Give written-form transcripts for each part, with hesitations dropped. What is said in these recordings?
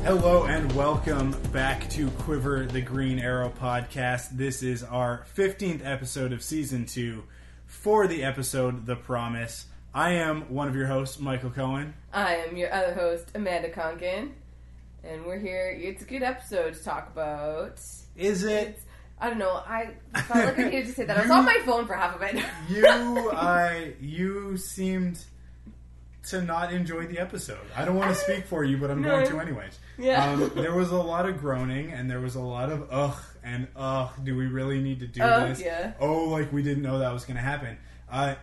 Hello and welcome back to Quiver the Green Arrow podcast. This is our 15th episode of Season 2 for the episode The Promise. I am one of your hosts, Michael Cohen. I am your other host, Amanda Conkin. And we're here. It's a good episode to talk about. Is it? I don't know. I felt like I needed to say that. I was on my phone for half of it. You seemed to not enjoy the episode. I don't want to speak for you, but I'm going to anyways. Yeah. There was a lot of groaning, and there was a lot of and do we really need to do this? Yeah. Oh, like we didn't know that was going to happen. I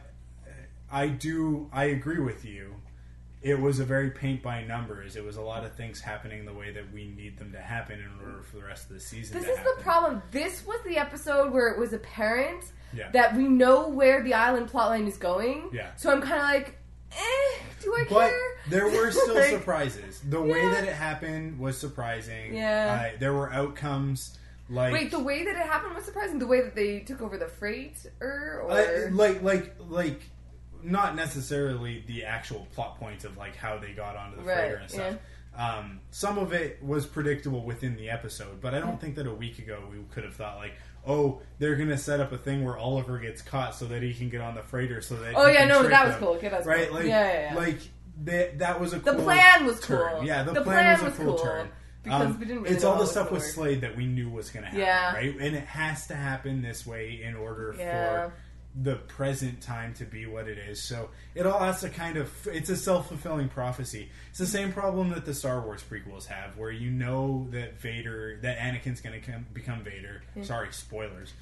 agree with you. It was a very paint by numbers. It was a lot of things happening the way that we need them to happen in order for the rest of the season This to is happen. the problem. This was the episode where it was apparent Yeah. that we know where the island plotline is going. Yeah. So I'm kind of like, do I But care? there were still Like, surprises. The way that it happened was surprising. Yeah. There were outcomes like... Wait, the way that it happened was surprising? The way that they took over the freighter? Or... like not necessarily the actual plot points of like how they got onto the freighter and stuff. Yeah. Some of it was predictable within the episode, but I don't think that a week ago we could have thought like, oh, they're going to set up a thing where Oliver gets caught so that he can get on the freighter so that he can trick that was them. cool. Okay, that's right? cool. Like, yeah. Like that was a The cool plan was turn. cool. Yeah, the plan was a cool cool. turn. Because we didn't really it's know all how the it stuff was with gonna work. Slade that we knew was going to happen, Yeah. right? And it has to happen this way in order for the present time to be what it is. So it all has to kind of... It's a self-fulfilling prophecy. It's the same problem that the Star Wars prequels have, where you know that Anakin's going to become Vader. Sorry, spoilers.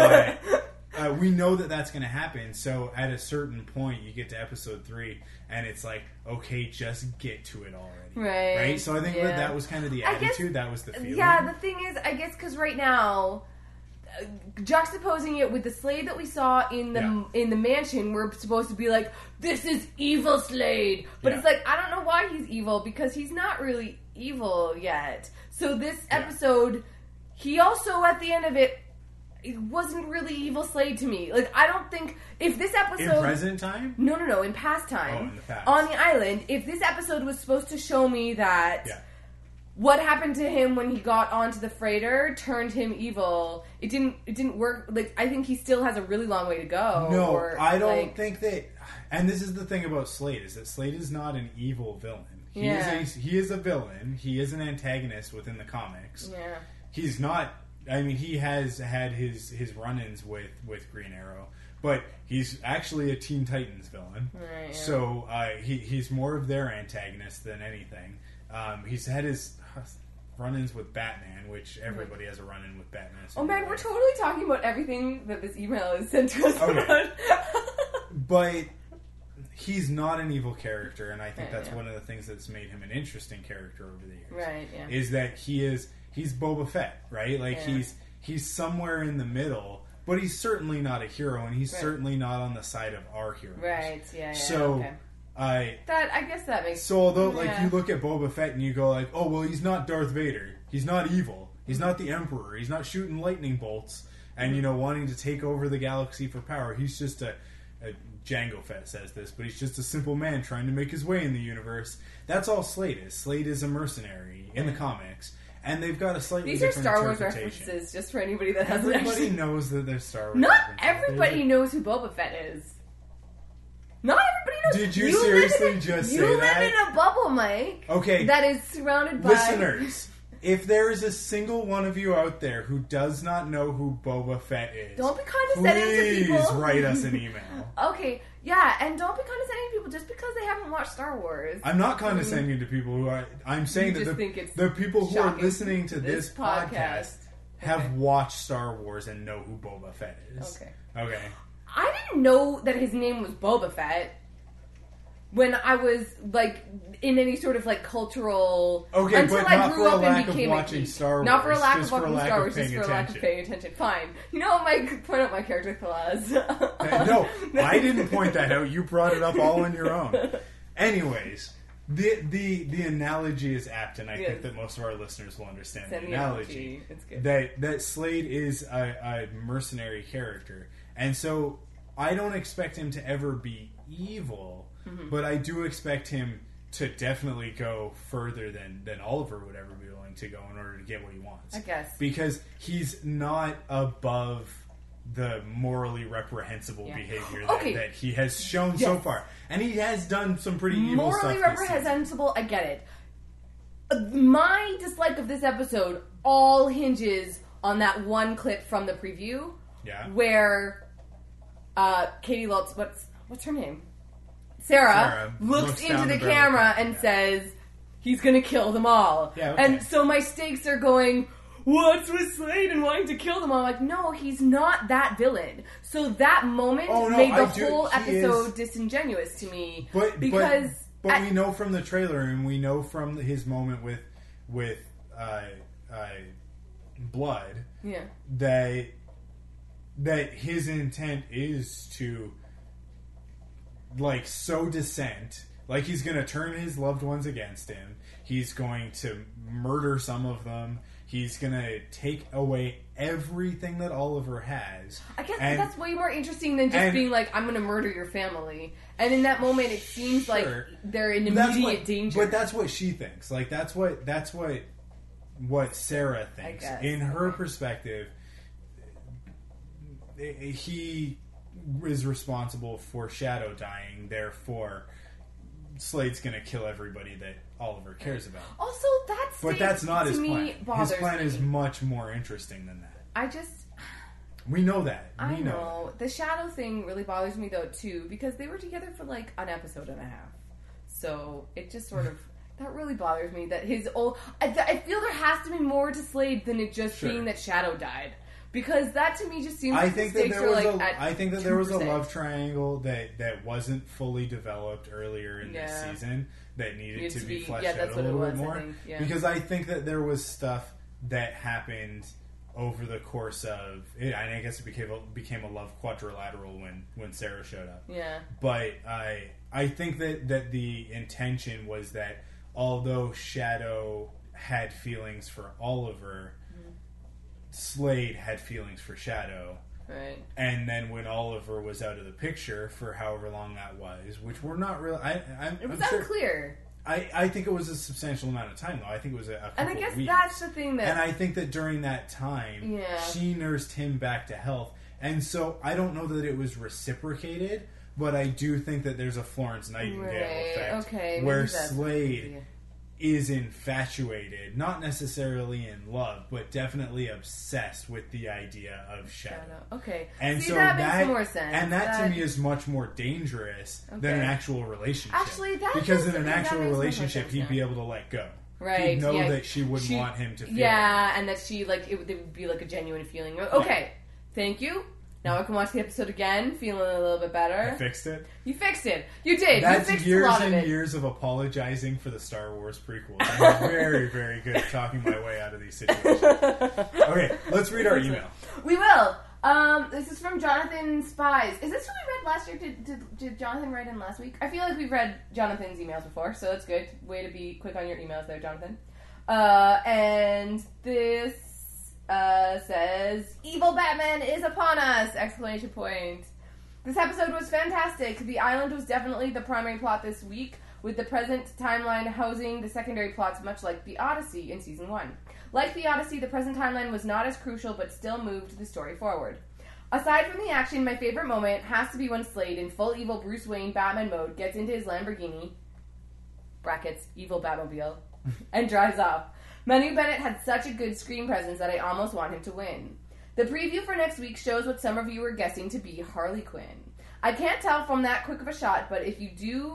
We know that that's going to happen, so at a certain point, you get to episode 3, and it's like, okay, just get to it already. Right? So I think that was kind of the attitude, that was the feeling. Yeah, the thing is, I guess, because right now, juxtaposing it with the Slade that we saw in the mansion, we're supposed to be like, this is evil Slade! But it's like, I don't know why he's evil, because he's not really evil yet. So this episode, he also, at the end of it wasn't really evil Slade to me. Like, I don't think... If this episode... In present time? No, in past time. Oh, in the past. On the island, if this episode was supposed to show me that what happened to him when he got onto the freighter turned him evil, it didn't work. Like, I think he still has a really long way to go. No, I don't think that... And this is the thing about Slade, is that Slade is not an evil villain. He is a villain. He is an antagonist within the comics. Yeah. He's not... I mean, he has had his run-ins with Green Arrow, but he's actually a Teen Titans villain. Right, yeah. So he's more of their antagonist than anything. He's had his run-ins with Batman, which everybody has a run-in with Batman. Oh man, we're totally talking about everything that this email is sent to us about. But he's not an evil character, and I think that's one of the things that's made him an interesting character over the years. Right, yeah. Is that he's Boba Fett, right? Like he's somewhere in the middle, but he's certainly not a hero, and he's certainly not on the side of our heroes. Right, yeah. So okay. I guess that makes... So although you look at Boba Fett and you go like, oh well, he's not Darth Vader, he's not evil, he's not the Emperor, he's not shooting lightning bolts and wanting to take over the galaxy for power. He's just a Jango Fett says this, but he's just a simple man trying to make his way in the universe. That's all Slade is. Slade is a mercenary in the comics. And they've got a slightly different Star Wars interpretation. references, just for anybody that hasn't Everybody knows that they're Star Wars Not references. everybody knows who Boba Fett is. Not everybody knows. Did you seriously just say that? You live in a bubble, Mike. Okay. That is surrounded by... Listeners, if there is a single one of you out there who does not know who Boba Fett is... Don't be condescending to people. Please write us an email. Okay, yeah, and don't be condescending to people just because they haven't watched Star Wars. I'm not condescending to people who are... I'm saying that the people who are listening to this podcast have watched Star Wars and know who Boba Fett is. Okay. I didn't know that his name was Boba Fett when I was, like, in any sort of, like, cultural... Okay, until but I not grew for a up lack and became of watching Star Wars. Not for a lack just of watching Star Wars, paying just for a lack of paying attention. Fine. You know, Mike, point out my character flaws. No, I didn't point that out. You brought it up all on your own. Anyways, the analogy is apt, and I think that most of our listeners will understand the analogy. It's good. That Slade is a mercenary character, and so I don't expect him to ever be evil, but I do expect him to definitely go further than Oliver would ever be willing to go in order to get what he wants. I guess. Because he's not above the morally reprehensible behavior that he has shown so far. And he has done some pretty evil stuff. Morally reprehensible, I get it. My dislike of this episode all hinges on that one clip from the preview. Yeah. Where Katie Lutz, what's her name? Sarah looks into the camera and says, he's gonna kill them all. Yeah, okay. And so my stakes are going, what's with Slade and wanting to kill them all? I'm like, no, he's not that villain. So that moment made the whole episode disingenuous to me. But we know from the trailer, and we know from his moment with Blood, that his intent is to sow dissent. Like, he's going to turn his loved ones against him. He's going to murder some of them. He's going to take away everything that Oliver has. I guess that's way more interesting than just being like, I'm going to murder your family. And in that moment, it seems like they're in immediate danger. But that's what she thinks. Like, that's what Sarah thinks. In her perspective, he is responsible for Shadow dying, therefore Slade's gonna kill everybody that Oliver cares about. Also, but that's not his plan. His plan me. is much more interesting than that. We know that. I know. The Shadow thing really bothers me though too, because they were together for like an episode and a half. So it just sort of that really bothers me that I feel there has to be more to Slade than it just being that Shadow died. Because that to me just seems like the stakes are like at I think that there was a love triangle that wasn't fully developed earlier in this season that needed to be fleshed out a little bit more. Because I think that there was stuff that happened over the course of and I guess it became a love quadrilateral when Sarah showed up. Yeah. But I think that the intention was that although Shadow had feelings for Oliver, Slade had feelings for Shadow. Right. And then when Oliver was out of the picture for however long that was, which we're not really... It was unclear. I think it was a substantial amount of time, though. I think it was a couple And I guess weeks. that's the thing that... And I think that during that time, she nursed him back to health. And so I don't know that it was reciprocated, but I do think that there's a Florence Nightingale effect where Slade is infatuated, not necessarily in love, but definitely obsessed with the idea of Shadow. Okay. And see, so that makes more sense. And that to me is much more dangerous than an actual relationship. Actually, because in an actual relationship, he'd be able to let go. Right. He'd know that she wouldn't want him to feel and that she, it would be like a genuine feeling. Okay. Thank you. Now I can watch the episode again, feeling a little bit better. I fixed it. You fixed it. You did. That's you fixed years a lot and of it. years of apologizing for the Star Wars prequels. I'm very, very good at talking my way out of these situations. Okay, let's read our email. We will. This is from Jonathan Spies. Is this who we read last year? Did Jonathan write in last week? I feel like we've read Jonathan's emails before, so that's good. Way to be quick on your emails there, Jonathan. And this... says, Evil Batman is upon us! Exclamation point. This episode was fantastic. The island was definitely the primary plot this week, with the present timeline housing the secondary plots much like The Odyssey in Season 1. Like The Odyssey, the present timeline was not as crucial, but still moved the story forward. Aside from the action, my favorite moment has to be when Slade, in full evil Bruce Wayne Batman mode, gets into his Lamborghini, brackets, evil Batmobile, and drives off. Manu Bennett had such a good screen presence that I almost want him to win. The preview for next week shows what some of you were guessing to be Harley Quinn. I can't tell from that quick of a shot, but if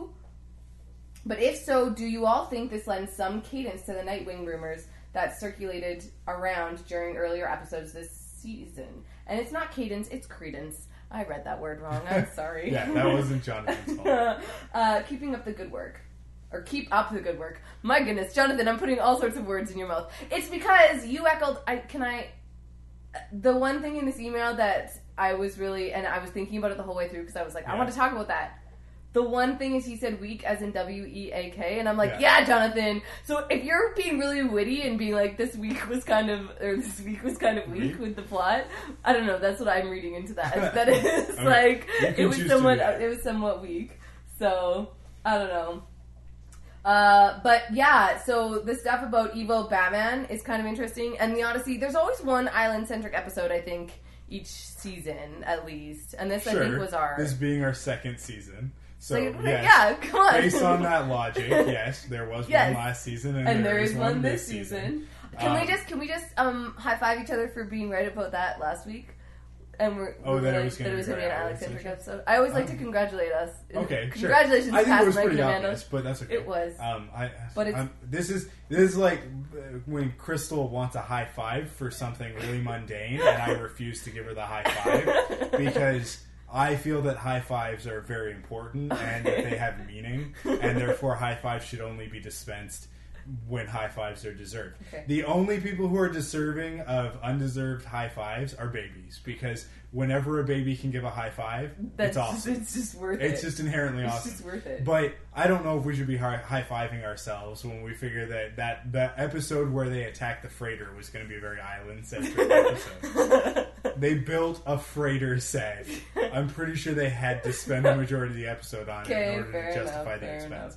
so, do you all think this lends some cadence to the Nightwing rumors that circulated around during earlier episodes this season? And it's not cadence, it's credence. I read that word wrong. I'm sorry. Yeah, that wasn't Jonathan's fault. Keeping up the good work. Or keep up the good work. My goodness, Jonathan, I'm putting all sorts of words in your mouth. It's because you echoed... The one thing in this email that I was really... And I was thinking about it the whole way through because I was like, I want to talk about that. The one thing is he said weak as in W-E-A-K. And I'm like, yeah, Jonathan. So if you're being really witty and being like, this week was kind of weak with the plot. I don't know. That's what I'm reading into that. That is it was somewhat weak. So, I don't know. But yeah, so the stuff about evil Batman is kind of interesting. And the Odyssey, there's always one island-centric episode, I think, each season, at least. And this, I think, was this being our second season. So, yes, yeah, come on. Based on that logic, yes, there was one last season, and there is one this season. Can we just high five each other for being right about that last week? And that it was going to be an Alex-centric episode. I always like to congratulate us. Okay, congratulations. I think it was pretty obvious, but that's okay. It was. This is like when Crystal wants a high five for something really mundane, and I refuse to give her the high five because I feel that high fives are very important and that they have meaning, and therefore high fives should only be dispensed when high fives are deserved. Okay. The only people who are deserving of undeserved high fives are babies, because whenever a baby can give a high five, it's awesome. It's just worth it. It's just inherently awesome. It's just worth it. But I don't know if we should be high-fiving ourselves when we figure that the episode where they attacked the freighter was going to be a very island-centric episode. They built a freighter set. I'm pretty sure they had to spend the majority of the episode on it in order to justify the expense.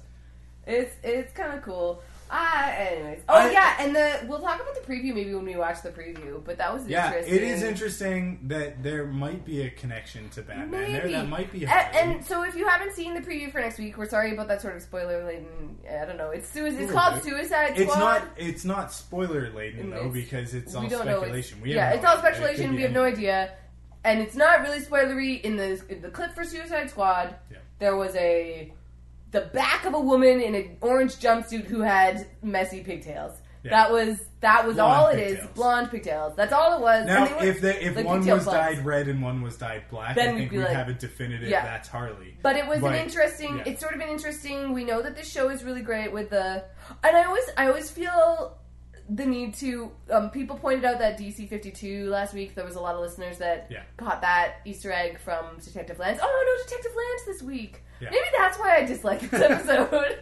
It's kind of cool. Anyways. And we'll talk about the preview maybe when we watch the preview, but that was interesting. It is interesting that there might be a connection to Batman there. That might be and so if you haven't seen the preview for next week, we're sorry about that sort of spoiler laden, I don't know, it's called Suicide Squad. It's not spoiler laden though, because it's all speculation. It's all speculation, we have no idea. And it's not really spoilery. In the clip for Suicide Squad, there was the back of a woman in an orange jumpsuit who had messy pigtails. Yeah. That was all it is. Blonde pigtails. That's all it was. Now, if one was dyed red and one was dyed black, then I think we'd have a definitive. That's Harley. But it was an interesting. Yeah. It's sort of been interesting. We know that this show is really great with and I always feel the need to. People pointed out that DC 52 last week. There was a lot of listeners that caught that Easter egg from Detective Lance. Oh no, Detective Lance this week. Yeah. Maybe that's why I dislike this episode.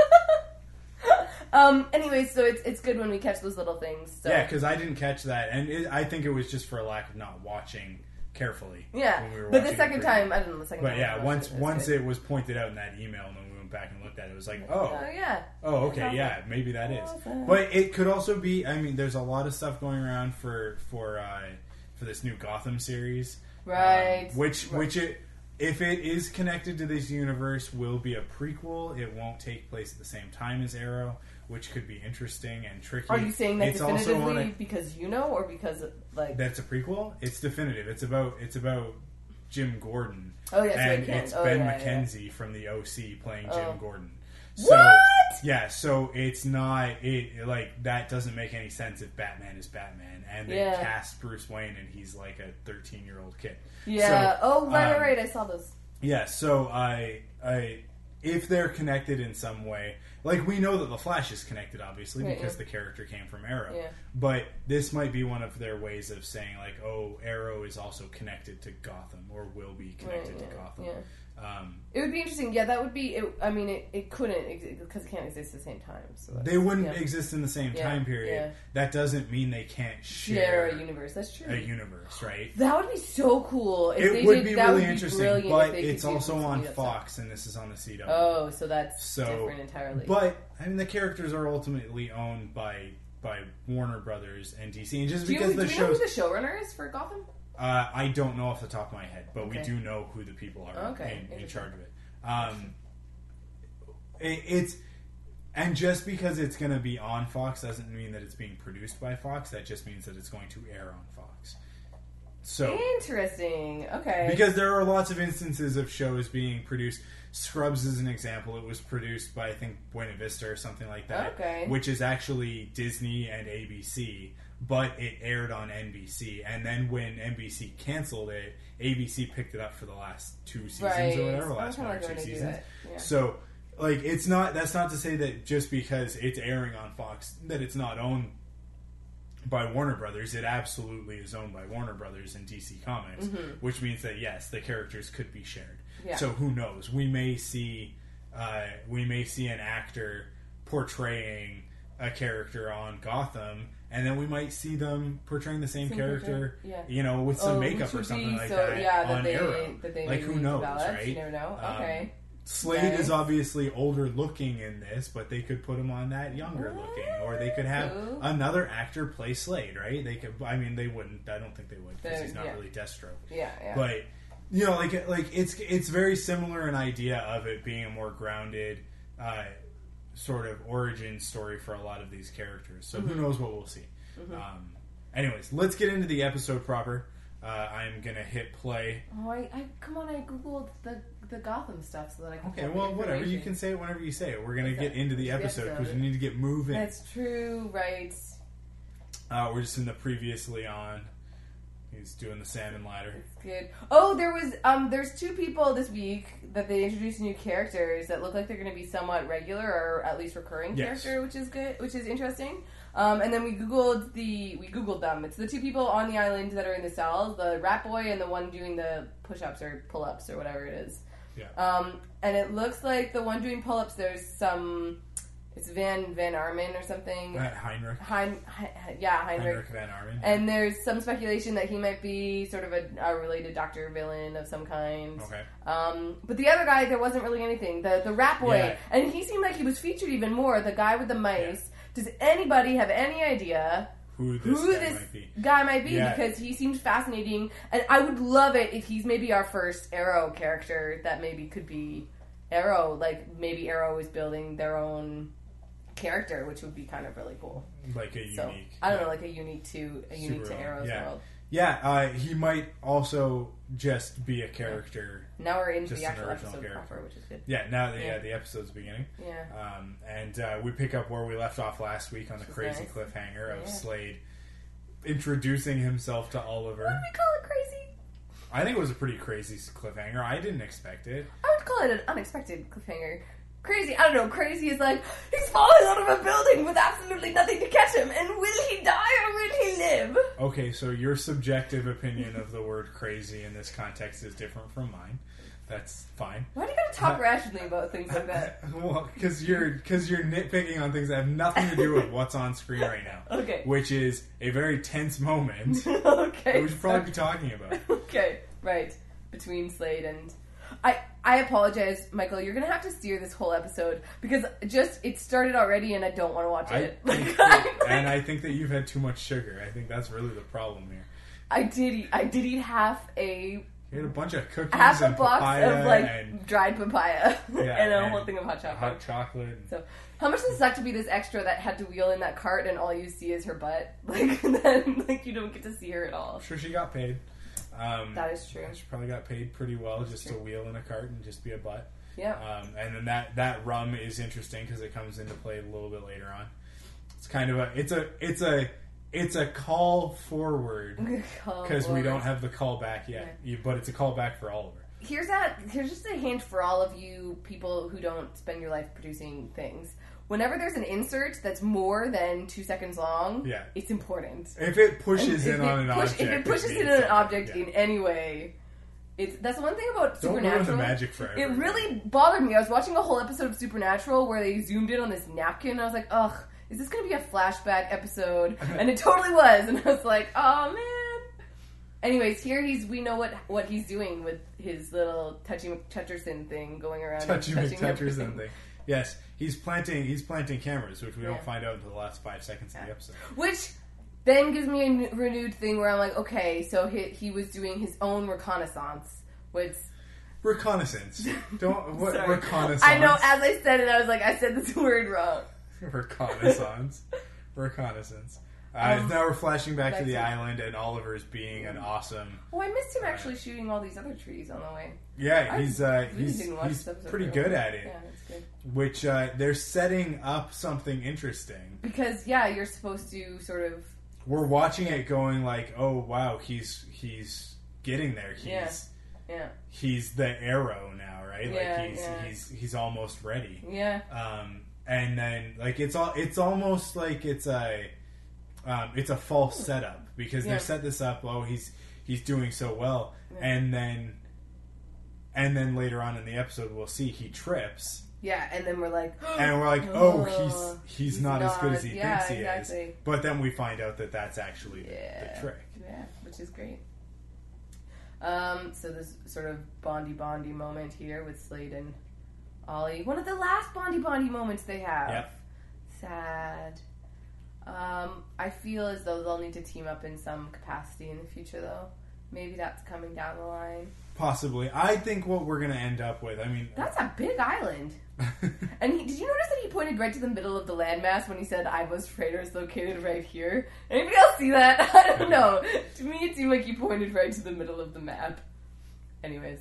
Anyways, so it's good when we catch those little things. So. Yeah, because I didn't catch that, and I think it was just for a lack of not watching carefully. Yeah, when we were but the second time, I don't know the second. But time. But yeah, once it was pointed out in that email, and when we went back and looked at it, it was like, okay, yeah, maybe that is. But it could also be. I mean, there's a lot of stuff going around for this new Gotham series, right? If it is connected to this universe, will be a prequel. It won't take place at the same time as Arrow, which could be interesting and tricky. Are you saying that definitively because you know, or because that's a prequel? It's definitive. It's about Jim Gordon. Oh yes, and it's Ben McKenzie from the OC playing Jim Gordon. So, what? Yeah, so it's not that doesn't make any sense if Batman is Batman and they cast Bruce Wayne and he's like a 13-year-old kid. Yeah. So, right. I saw those. Yeah. So if they're connected in some way, like we know that the Flash is connected, obviously, because the character came from Arrow. Yeah. But this might be one of their ways of saying Arrow is also connected to Gotham or will be connected to Gotham. Yeah. It would be interesting. Yeah, that would be. It couldn't because it can't exist at the same time. So they wouldn't exist in the same time period. Yeah. That doesn't mean they can't share a universe. That's true. A universe, right? That would be so cool. If it would be really interesting, but it's also on Fox, and this is on the CW. Oh, so that's different entirely. But the characters are ultimately owned by Warner Brothers and DC, and just because do you know who the showrunner is for Gotham? I don't know off the top of my head, but we do know who the people are in charge of it. And just because it's going to be on Fox doesn't mean that it's being produced by Fox. That just means that it's going to air on Fox. So interesting. Okay. Because there are lots of instances of shows being produced. Scrubs is an example. It was produced by, I think, Buena Vista or something like that. Okay. Which is actually Disney and ABC. But it aired on NBC, and then when NBC canceled it, ABC picked it up for the last 2 seasons or whatever, last 1 or 2 seasons. Yeah. So, it's not. That's not to say that just because it's airing on Fox that it's not owned by Warner Brothers. It absolutely is owned by Warner Brothers and DC Comics, which means that yes, the characters could be shared. Yeah. So who knows? We may see an actor portraying a character on Gotham. And then we might see them portraying the same character, with some makeup or something like that on Arrow. Who knows, right? You never know. Okay. Slade is obviously older looking in this, but they could put him on that younger looking, or they could have another actor play Slade, right? They could. I mean, they wouldn't. I don't think they would because he's not really Deathstroke. Yeah. But like it's very similar an idea of it being a more grounded sort of origin story for a lot of these characters. So who knows what we'll see. Anyways, let's get into the episode proper. I'm gonna hit play. Oh, I googled the Gotham stuff so that I can. Okay, well, whatever. You can say it whenever you say it. We're gonna get into the episode because we need to get moving. That's true, right? We're just in the previously on. He's doing the salmon ladder. It's good. Oh, there's 2 people this week that they introduced new characters that look like they're going to be somewhat regular or at least recurring character, which is good, which is interesting. And then we googled them. It's the 2 people on the island that are in the cells, the rat boy and the one doing the push-ups or pull-ups or whatever it is. Yeah. And it looks like the one doing pull-ups, there's some... It's Van Arman or something. Heinrich. Heinrich. Heinrich Van Arman. And there's some speculation that he might be sort of a related Doctor villain of some kind. Okay. But the other guy, there wasn't really anything. The rat boy, and he seemed like he was featured even more. The guy with the mice. Yeah. Does anybody have any idea who this guy might be? Yeah. Because he seems fascinating, and I would love it if he's maybe our first Arrow character that maybe could be Arrow. Like maybe Arrow is building their own character, which would be kind of really cool. Like a unique. I don't know, like a unique to Arrow's world. Yeah, he might also just be a character. Now we're into the actual episode proper, which is good. Yeah, the episode's beginning. Yeah. And we pick up where we left off last week on the crazy cliffhanger of Slade introducing himself to Oliver. Why do we call it crazy? I think it was a pretty crazy cliffhanger. I didn't expect it. I would call it an unexpected cliffhanger. Crazy, I don't know, crazy is like, he's falling out of a building with absolutely nothing to catch him, and will he die or will he live? Okay, so your subjective opinion of the word crazy in this context is different from mine. That's fine. Why do you gotta talk rationally about things like that? Well, because you're nitpicking on things that have nothing to do with what's on screen right now. Okay. Which is a very tense moment. Okay. That we should probably be talking about. Okay, right. Between Slade and... I apologize, Michael. You're going to have to steer this whole episode because it started already and I don't want to watch it. I think that you've had too much sugar. I think that's really the problem here. I did eat half a... You had a bunch of cookies half and a box papaya of dried papaya and a whole thing of hot chocolate. Hot chocolate. So, how much does it suck to be this extra that had to wheel in that cart and all you see is her butt? Then you don't get to see her at all. I'm sure she got paid. That is true. She probably got paid pretty well just to wheel in a cart and just be a butt. Yeah. And then that rum is interesting because it comes into play a little bit later on. It's kind of it's a call forward because we don't have the call back yet. Yeah. But it's a call back for Oliver. Here's just a hint for all of you people who don't spend your life producing things. Whenever there's an insert that's more than 2 seconds long, it's important. If it pushes in on an object. If it pushes in on an object in any way, that's the one thing about Supernatural. Don't ruin the magic for everyone. It really bothered me. I was watching a whole episode of Supernatural where they zoomed in on this napkin, and I was like, ugh, is this going to be a flashback episode? And it totally was, and I was like, oh man. Anyways, here we know what he's doing with his little Touchy McTutcherson thing going around. Touchy McTutcherson thing. Yes, he's planting cameras, which we don't find out until the last 5 seconds of the episode. Which then gives me a renewed thing where I'm like, okay, so he was doing his own reconnaissance. Reconnaissance. Reconnaissance. I know, as I said it, I was like, I said this word wrong. Reconnaissance. Now we're flashing back to the island, and Oliver's being an awesome... Oh, I missed him actually shooting all these other trees on the way. Yeah, he's pretty good at it. Yeah, that's good. Which, they're setting up something interesting. Because, you're supposed to sort of... We're watching it going like, oh, wow, he's getting there. He's the Arrow now, right? He's almost ready. Yeah. And then, like, it's almost like it's a false setup because they set this up. Oh, he's doing so well, and then later on in the episode we'll see he trips. Yeah, and then we're like, oh, he's not as good as he thinks he is. But then we find out that that's actually the trick. Yeah, which is great. So this sort of bondy moment here with Slade and Ollie. One of the last Bondy moments they have. Yep. Sad. I feel as though they'll need to team up in some capacity in the future, though. Maybe that's coming down the line. Possibly. I think what we're going to end up with, That's a big island. And did you notice that he pointed right to the middle of the landmass when he said Ivo's freighter is located right here? Anybody else see that? I don't know. To me, it seemed like he pointed right to the middle of the map. Anyways.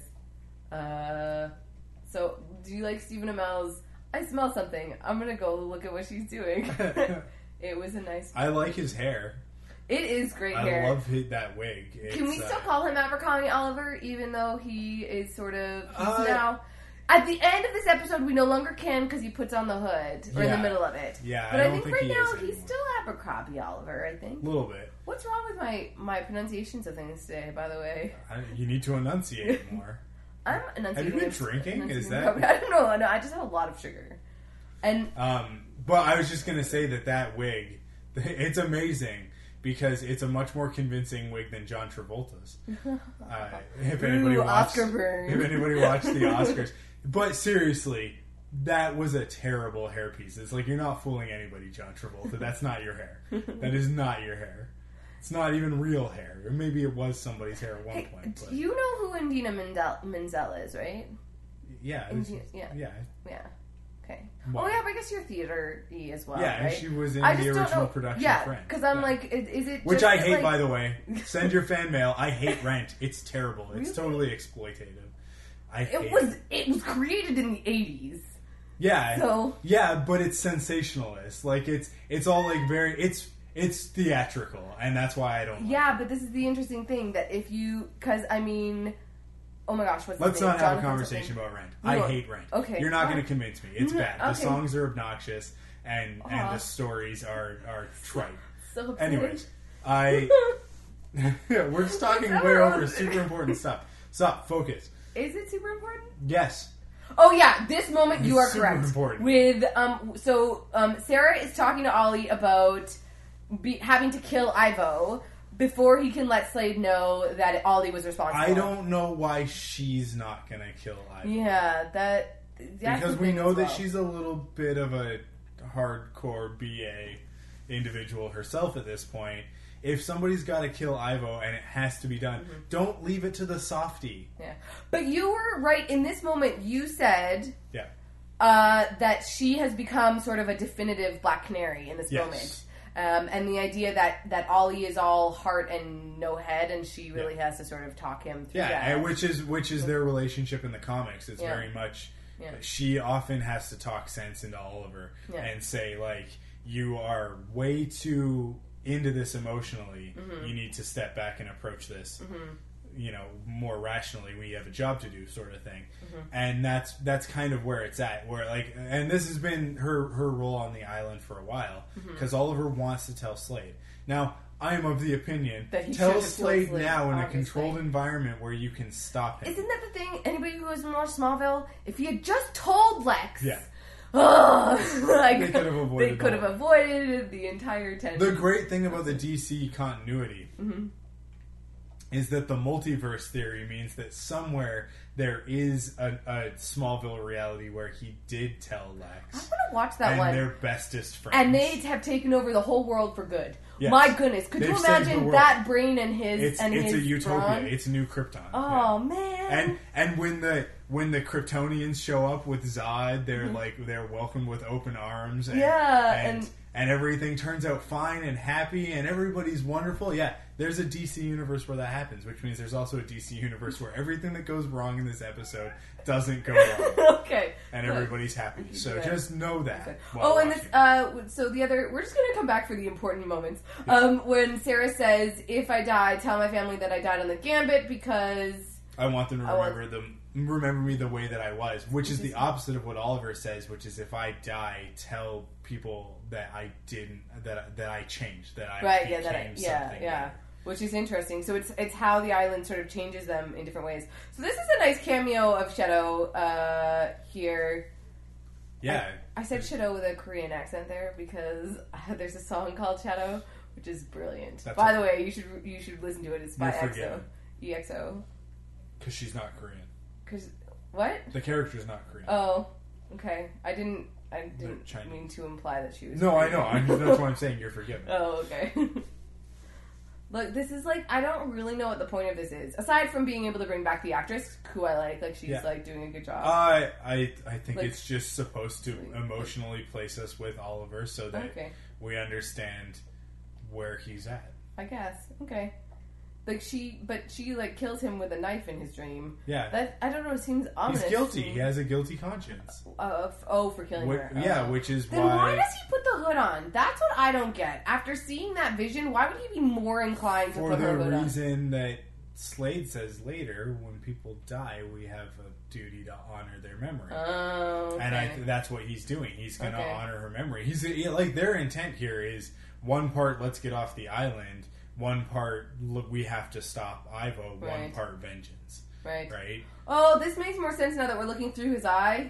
So, do you like Stephen Amell's I smell something. I'm going to go look at what she's doing. It was a nice... I like his hair. It is great hair. I love that wig. Can we still call him Abercrombie Oliver, even though he is sort of... now... At the end of this episode, we no longer can because he puts on the hood. Or in the middle of it. Yeah, but I think right now, he's still Abercrombie Oliver, I think. A little bit. What's wrong with my pronunciations of things today, by the way? You need to enunciate more. I'm enunciating. Have you been drinking? Is that... I don't know. No, I just have a lot of sugar. And... But I was just going to say that wig, it's amazing because it's a much more convincing wig than John Travolta's. If anybody watched the Oscars. But seriously, that was a terrible hairpiece. It's like, you're not fooling anybody, John Travolta. That's not your hair. That is not your hair. It's not even real hair. Or maybe it was somebody's hair at one point. But. You know who Indina Menzel is, right? Yeah. Yeah. Okay. What? Oh yeah, but I guess you're theater-y as well. Yeah, right? and she was in the original production of Rent. Because I'm like, is it? Which I hate, by the way. Send your fan mail. I hate Rent. It's terrible. It's totally exploitative. It was created in the 80s. Yeah. So but it's sensationalist. Like it's all like very it's theatrical, and that's why I don't. Yeah, but this is the interesting thing that if you oh my gosh, let's not have a conversation about Rent. I hate Rent. Okay, you're not going to convince me. It's bad. The songs are obnoxious, and the stories are trite. So anyways, we're just talking way over super important stuff. Stop. Focus. Is it super important? Yes. Oh yeah, this moment you are super correct. Important. With Sarah is talking to Ollie about having to kill Ivo before he can let Slade know that Ollie was responsible. I don't know why she's not gonna kill Ivo. Yeah, that's because we know that she's a little bit of a hardcore BA individual herself at this point. If somebody's got to kill Ivo and it has to be done, don't leave it to the softie. Yeah, but you were right in this moment. You said that she has become sort of a definitive Black Canary in this moment. And the idea that Ollie is all heart and no head, and she really has to sort of talk him through that. And which is their relationship in the comics. It's very much she often has to talk sense into Oliver and say, like, you are way too into this emotionally. You need to step back and approach this more rationally. We have a job to do, sort of thing. And that's kind of where it's at, where and this has been her role on the island for a while, because Oliver wants to tell Slade. Now, I am of the opinion that tell Slade now in a controlled environment where you can stop him. Isn't that the thing? Anybody who has watched Smallville, if he had just told Lex, they could have avoided the entire tension. The great thing about the DC continuity is that the multiverse theory means that somewhere there is a Smallville reality where he did tell Lex. I want to watch that one. And they're bestest friends. And they have taken over the whole world for good. Yes. My goodness. Could you imagine that brain and his It's a utopia. Brawn? It's New Krypton. Oh, man. And when the Kryptonians show up with Zod, they're welcomed with open arms. And everything turns out fine and happy and everybody's wonderful. Yeah, there's a DC universe where that happens, which means there's also a DC universe where everything that goes wrong in this episode doesn't go wrong. Okay. And everybody's happy. So just know that. So the other, we're just going to come back for the important moments. When Sarah says, if I die, tell my family that I died on the Gambit because... I want them to remember me the way that I was, which is the opposite of what Oliver says, which is if I die, tell people that I didn't, that I changed, that I became something. Yeah. Which is interesting. So it's how the island sort of changes them in different ways. So this is a nice cameo of Shadow here. Yeah. I said Shadow with a Korean accent there because there's a song called Shadow, which is brilliant. By the way, you should listen to it. It's by EXO. Because she's not Korean. Because what? The character's not Korean. Oh, Okay. I didn't mean to imply that she was... No, I know. That's why I'm saying you're forgiven. Oh, okay. Look, this is like, I don't really know what the point of this is. Aside from being able to bring back the actress, who I like she's like doing a good job. I think it's just supposed to emotionally place us with Oliver so that we understand where he's at. I guess. Okay. Like she kills him with a knife in his dream. Yeah. That, I don't know, it seems ominous. He's guilty. He has a guilty conscience. For killing her. Yeah, which is then why does he put the hood on? That's what I don't get. After seeing that vision, why would he be more inclined to put the hood on? For the reason that Slade says later, when people die, we have a duty to honor their memory. Oh, okay. And that's what he's doing. He's going to honor her memory. Their intent here is one part, let's get off the island. One part, look, we have to stop Ivo. Right. One part, vengeance. Right. Right. Oh, this makes more sense now that we're looking through his eye.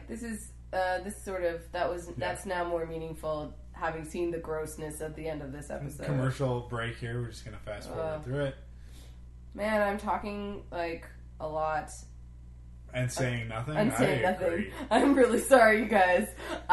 That's now more meaningful, having seen the grossness at the end of this episode. Commercial break here. We're just gonna fast forward through it. Man, I'm talking like a lot. And saying nothing? I'm saying nothing. I'm really sorry, you guys.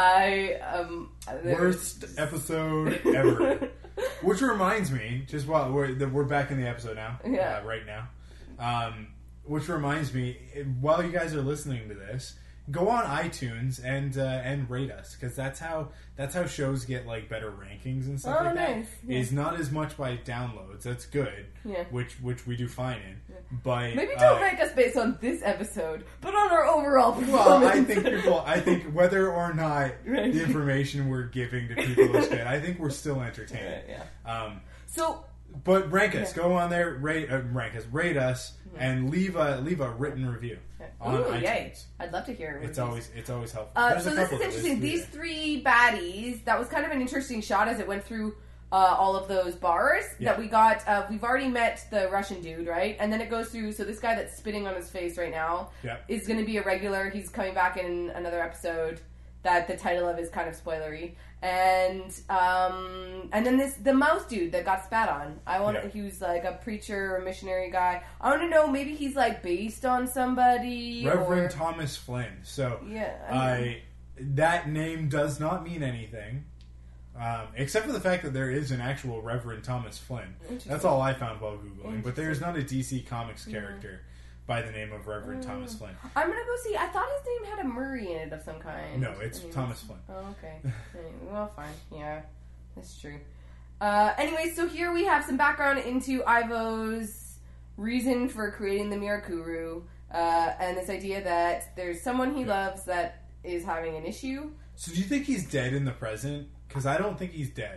Worst episode ever. Which reminds me, just while we're back in the episode now, right now. Which reminds me, while you guys are listening to this, go on iTunes and rate us, because that's how shows get like better rankings and stuff like that. Yeah. Is not as much by downloads. That's good. Yeah. Which we do fine in. Yeah. But maybe don't rank us based on this episode, but on our overall performance. Well, I think whether or not the information we're giving to people is good, I think we're still entertained. Yeah. But rank us. Go on there, rate us, and leave a written review on iTunes. Yay. I'd love to hear it. It's always helpful. So this is interesting. These three baddies. That was kind of an interesting shot as it went through all of those bars that we got. We've already met the Russian dude, right? And then it goes through. So this guy that's spitting on his face right now is going to be a regular. He's coming back in another episode. That the title of is kind of spoilery, and then the mouse dude that got spat on. He was like a preacher or missionary guy. I want to know, maybe he's like based on somebody. Reverend Thomas Flynn. So that name does not mean anything, except for the fact that there is an actual Reverend Thomas Flynn. That's all I found while googling. But there's not a DC Comics character by the name of Reverend Thomas Flynn. I'm gonna go see. I thought his name had a Murray in it of some kind. No, it's Thomas Flynn. Oh, okay. Well, fine. Yeah, that's true. Anyway, so here we have some background into Ivo's reason for creating the Mirakuru, and this idea that there's someone he loves that is having an issue. So do you think he's dead in the present? Because I don't think he's dead.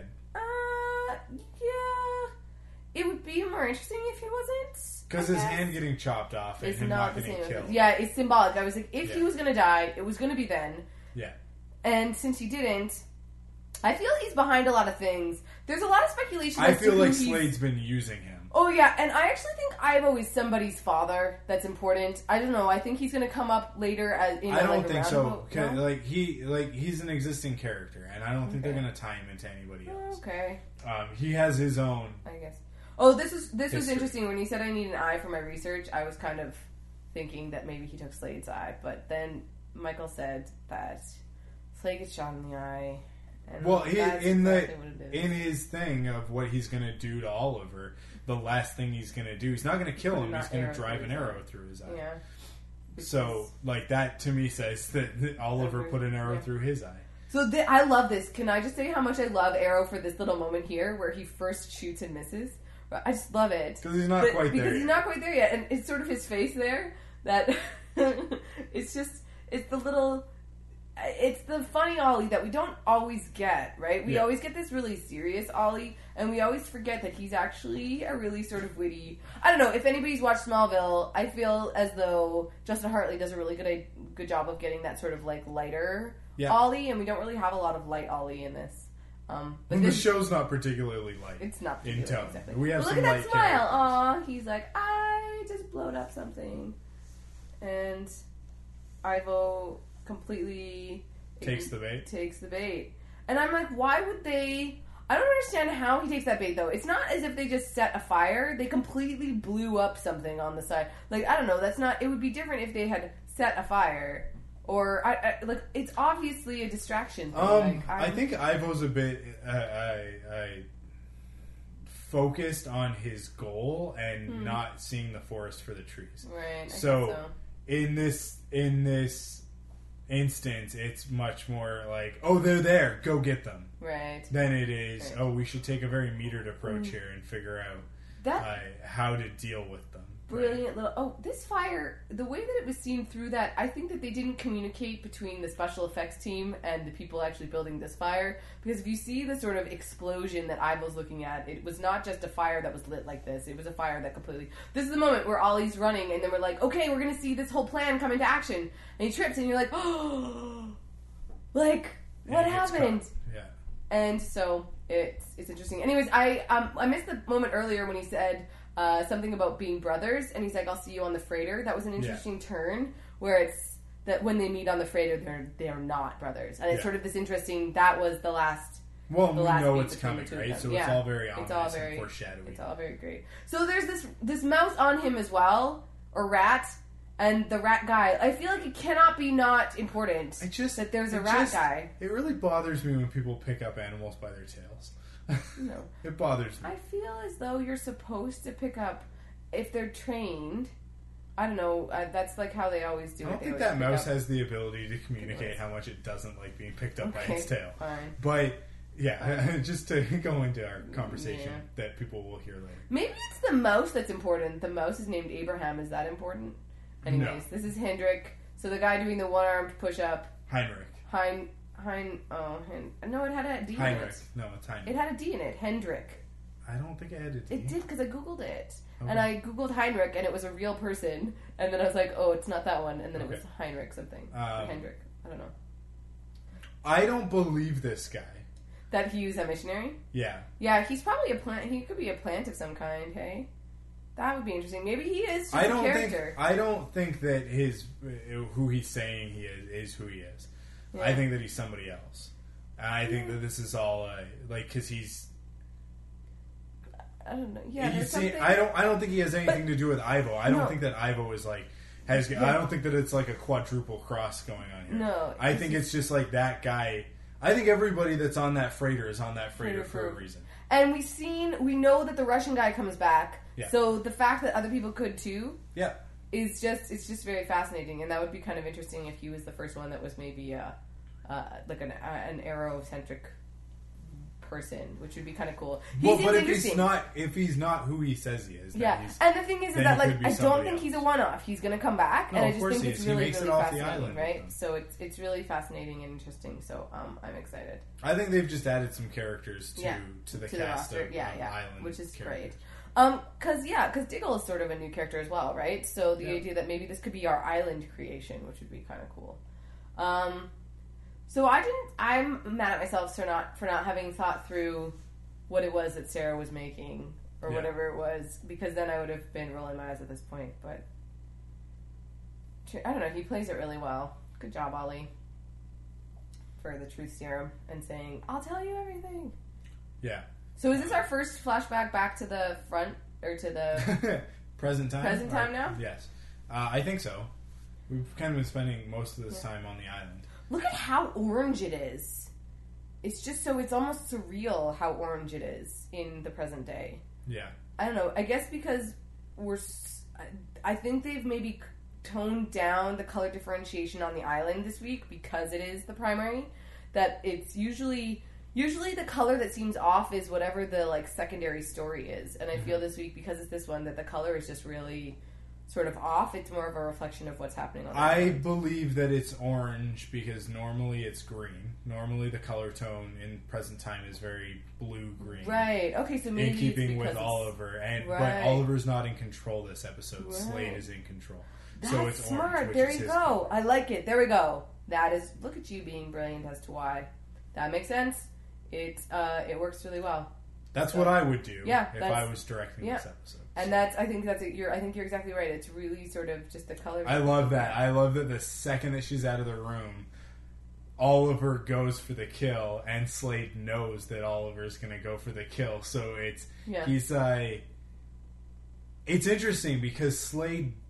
Yeah. It would be more interesting if he wasn't. Because his hand getting chopped off and him not getting killed. Yeah, it's symbolic. I was like, if he was going to die, it was going to be then. Yeah. And since he didn't, I feel he's behind a lot of things. There's a lot of speculation. I feel like Slade's been using him. Oh, yeah. And I actually think Ivo is somebody's father that's important. I don't know. I think he's going to come up later as in I don't think so. No? He's an existing character, and I don't think they're going to tie him into anybody else. Okay. He has his own... I guess. Oh, this was interesting. When he said I need an eye for my research, I was kind of thinking that maybe he took Slade's eye. But then Michael said that Slade gets shot in the eye. And in his thing of what he's going to do to Oliver, the last thing he's going to do, he's not going to kill him. He's going to drive an arrow through his eye. Yeah. So, that to me says that Oliver put an arrow through his eye. So I love this. Can I just say how much I love Arrow for this little moment here where he first shoots and misses? I just love it. Because he's not quite there yet. Because he's not quite there yet. And it's sort of his face there that... it's the funny Ollie that we don't always get, right? We always get this really serious Ollie, and we always forget that he's actually a really sort of witty... I don't know, if anybody's watched Smallville, I feel as though Justin Hartley does a really good job of getting that sort of lighter Ollie, and we don't really have a lot of light Ollie in this. But the show's not particularly light. It's not particularly exactly. We have look at that smile. Aw, he's like, I just blowed up something. And Ivo completely... Takes the bait. And I'm like, why would they... I don't understand how he takes that bait, though. It's not as if they just set a fire. They completely blew up something on the side. I don't know. That's not... It would be different if they had set a fire Or like it's obviously a distraction thing. I think Ivo's a bit focused on his goal and not seeing the forest for the trees. Right. So in this instance, it's much more like, oh, they're there, go get them. Right. Than it is, oh, we should take a very metered approach here and figure out how to deal with them. Brilliant little... Oh, this fire, the way that it was seen through that, I think that they didn't communicate between the special effects team and the people actually building this fire. Because if you see the sort of explosion that Ivo's looking at, it was not just a fire that was lit like this. It was a fire that completely... This is the moment where Ollie's running and then we're like, okay, we're going to see this whole plan come into action. And he trips and you're like, oh... Like, what happened? Yeah. And so it's interesting. Anyways, I missed the moment earlier when he said... something about being brothers, and he's like, I'll see you on the freighter. That was an interesting turn, where it's that when they meet on the freighter, they're not brothers. And it's sort of this interesting, that was the last... Well, we know it's coming, right? So it's all very ominous and foreshadowing. It's all very great. So there's this mouse on him as well, or rat, and the rat guy. I feel like it cannot be not important that there's a rat guy. It really bothers me when people pick up animals by their tails. No. It bothers me. I feel as though you're supposed to pick up, if they're trained, I don't know, that's like how they always do it. I don't think that mouse has the ability to communicate how much it doesn't like being picked up by its tail. Fine. But, just to go into our conversation that people will hear later. Maybe it's the mouse that's important. The mouse is named Abraham. Is that important? Anyways, This is Hendrik. So the guy doing the one-armed push-up. Heinrich. No, it had a D Heinrich. in it. No, it's Heinrich. It had a D in it. Hendrik. I don't think it had a D. It did, because I Googled it. Okay. And I Googled Heinrich, and it was a real person. And then I was like, oh, it's not that one. And then it was Heinrich something. Or Hendrik. I don't know. I don't believe this guy. That he was a missionary? Yeah. Yeah, he's probably a plant. He could be a plant of some kind, hey? That would be interesting. Maybe he is just a character. I don't think that who he's saying he is who he is. Yeah. I think that he's somebody else. And I think that this is all because he's. I don't know. Yeah, I don't think he has anything to do with Ivo. I don't think that Ivo is like I don't think that it's like a quadruple cross going on here. No, I think it's just like that guy. I think everybody that's on that freighter is on that freighter for a reason. And we know that the Russian guy comes back. Yeah. So the fact that other people could too. Yeah. It's just very fascinating, and that would be kind of interesting if he was the first one that was maybe like an Arrow-centric person, which would be kind of cool. But if he's not who he says he is, and the thing is that like I don't think he's a one-off. He's going to come back, and I just think it's really fascinating, right? So it's really fascinating and interesting. So I'm excited. I think they've just added some characters to the cast of Island, which is characters. Great. Because Diggle is sort of a new character as well, right? So the idea that maybe this could be our island creation, which would be kind of cool. So I'm mad at myself for not having thought through what it was that Sarah was making or whatever it was, because then I would have been rolling my eyes at this point. But I don't know. He plays it really well. Good job, Ollie, for the truth serum and saying, "I'll tell you everything." Yeah. So is this our first flashback back to the front, or to the... present time? Present time now? Yes. I think so. We've kind of been spending most of this time on the island. Look at how orange it is. It's just it's almost surreal how orange it is in the present day. Yeah. I don't know. I guess because I think they've maybe toned down the color differentiation on the island this week because it is the primary. That it's usually the color that seems off is whatever the like secondary story is, and I feel this week because it's this one that the color is just really sort of off. It's more of a reflection of what's happening on the island. Believe that it's orange because normally it's green. Normally the color tone in present time is very blue-green. Right. Okay, so maybe in keeping with Oliver, but Oliver's not in control this episode. Right. Slade is in control. That's so it's smart. Orange, there you go. I like it. There we go. That is. Look at you being brilliant as to why. That makes sense. It works really well. That's what I would do if I was directing this episode. And I think you're exactly right. It's really sort of just the color. I love that. I love that the second that she's out of the room, Oliver goes for the kill, and Slade knows that Oliver's going to go for the kill. So it's interesting because Slade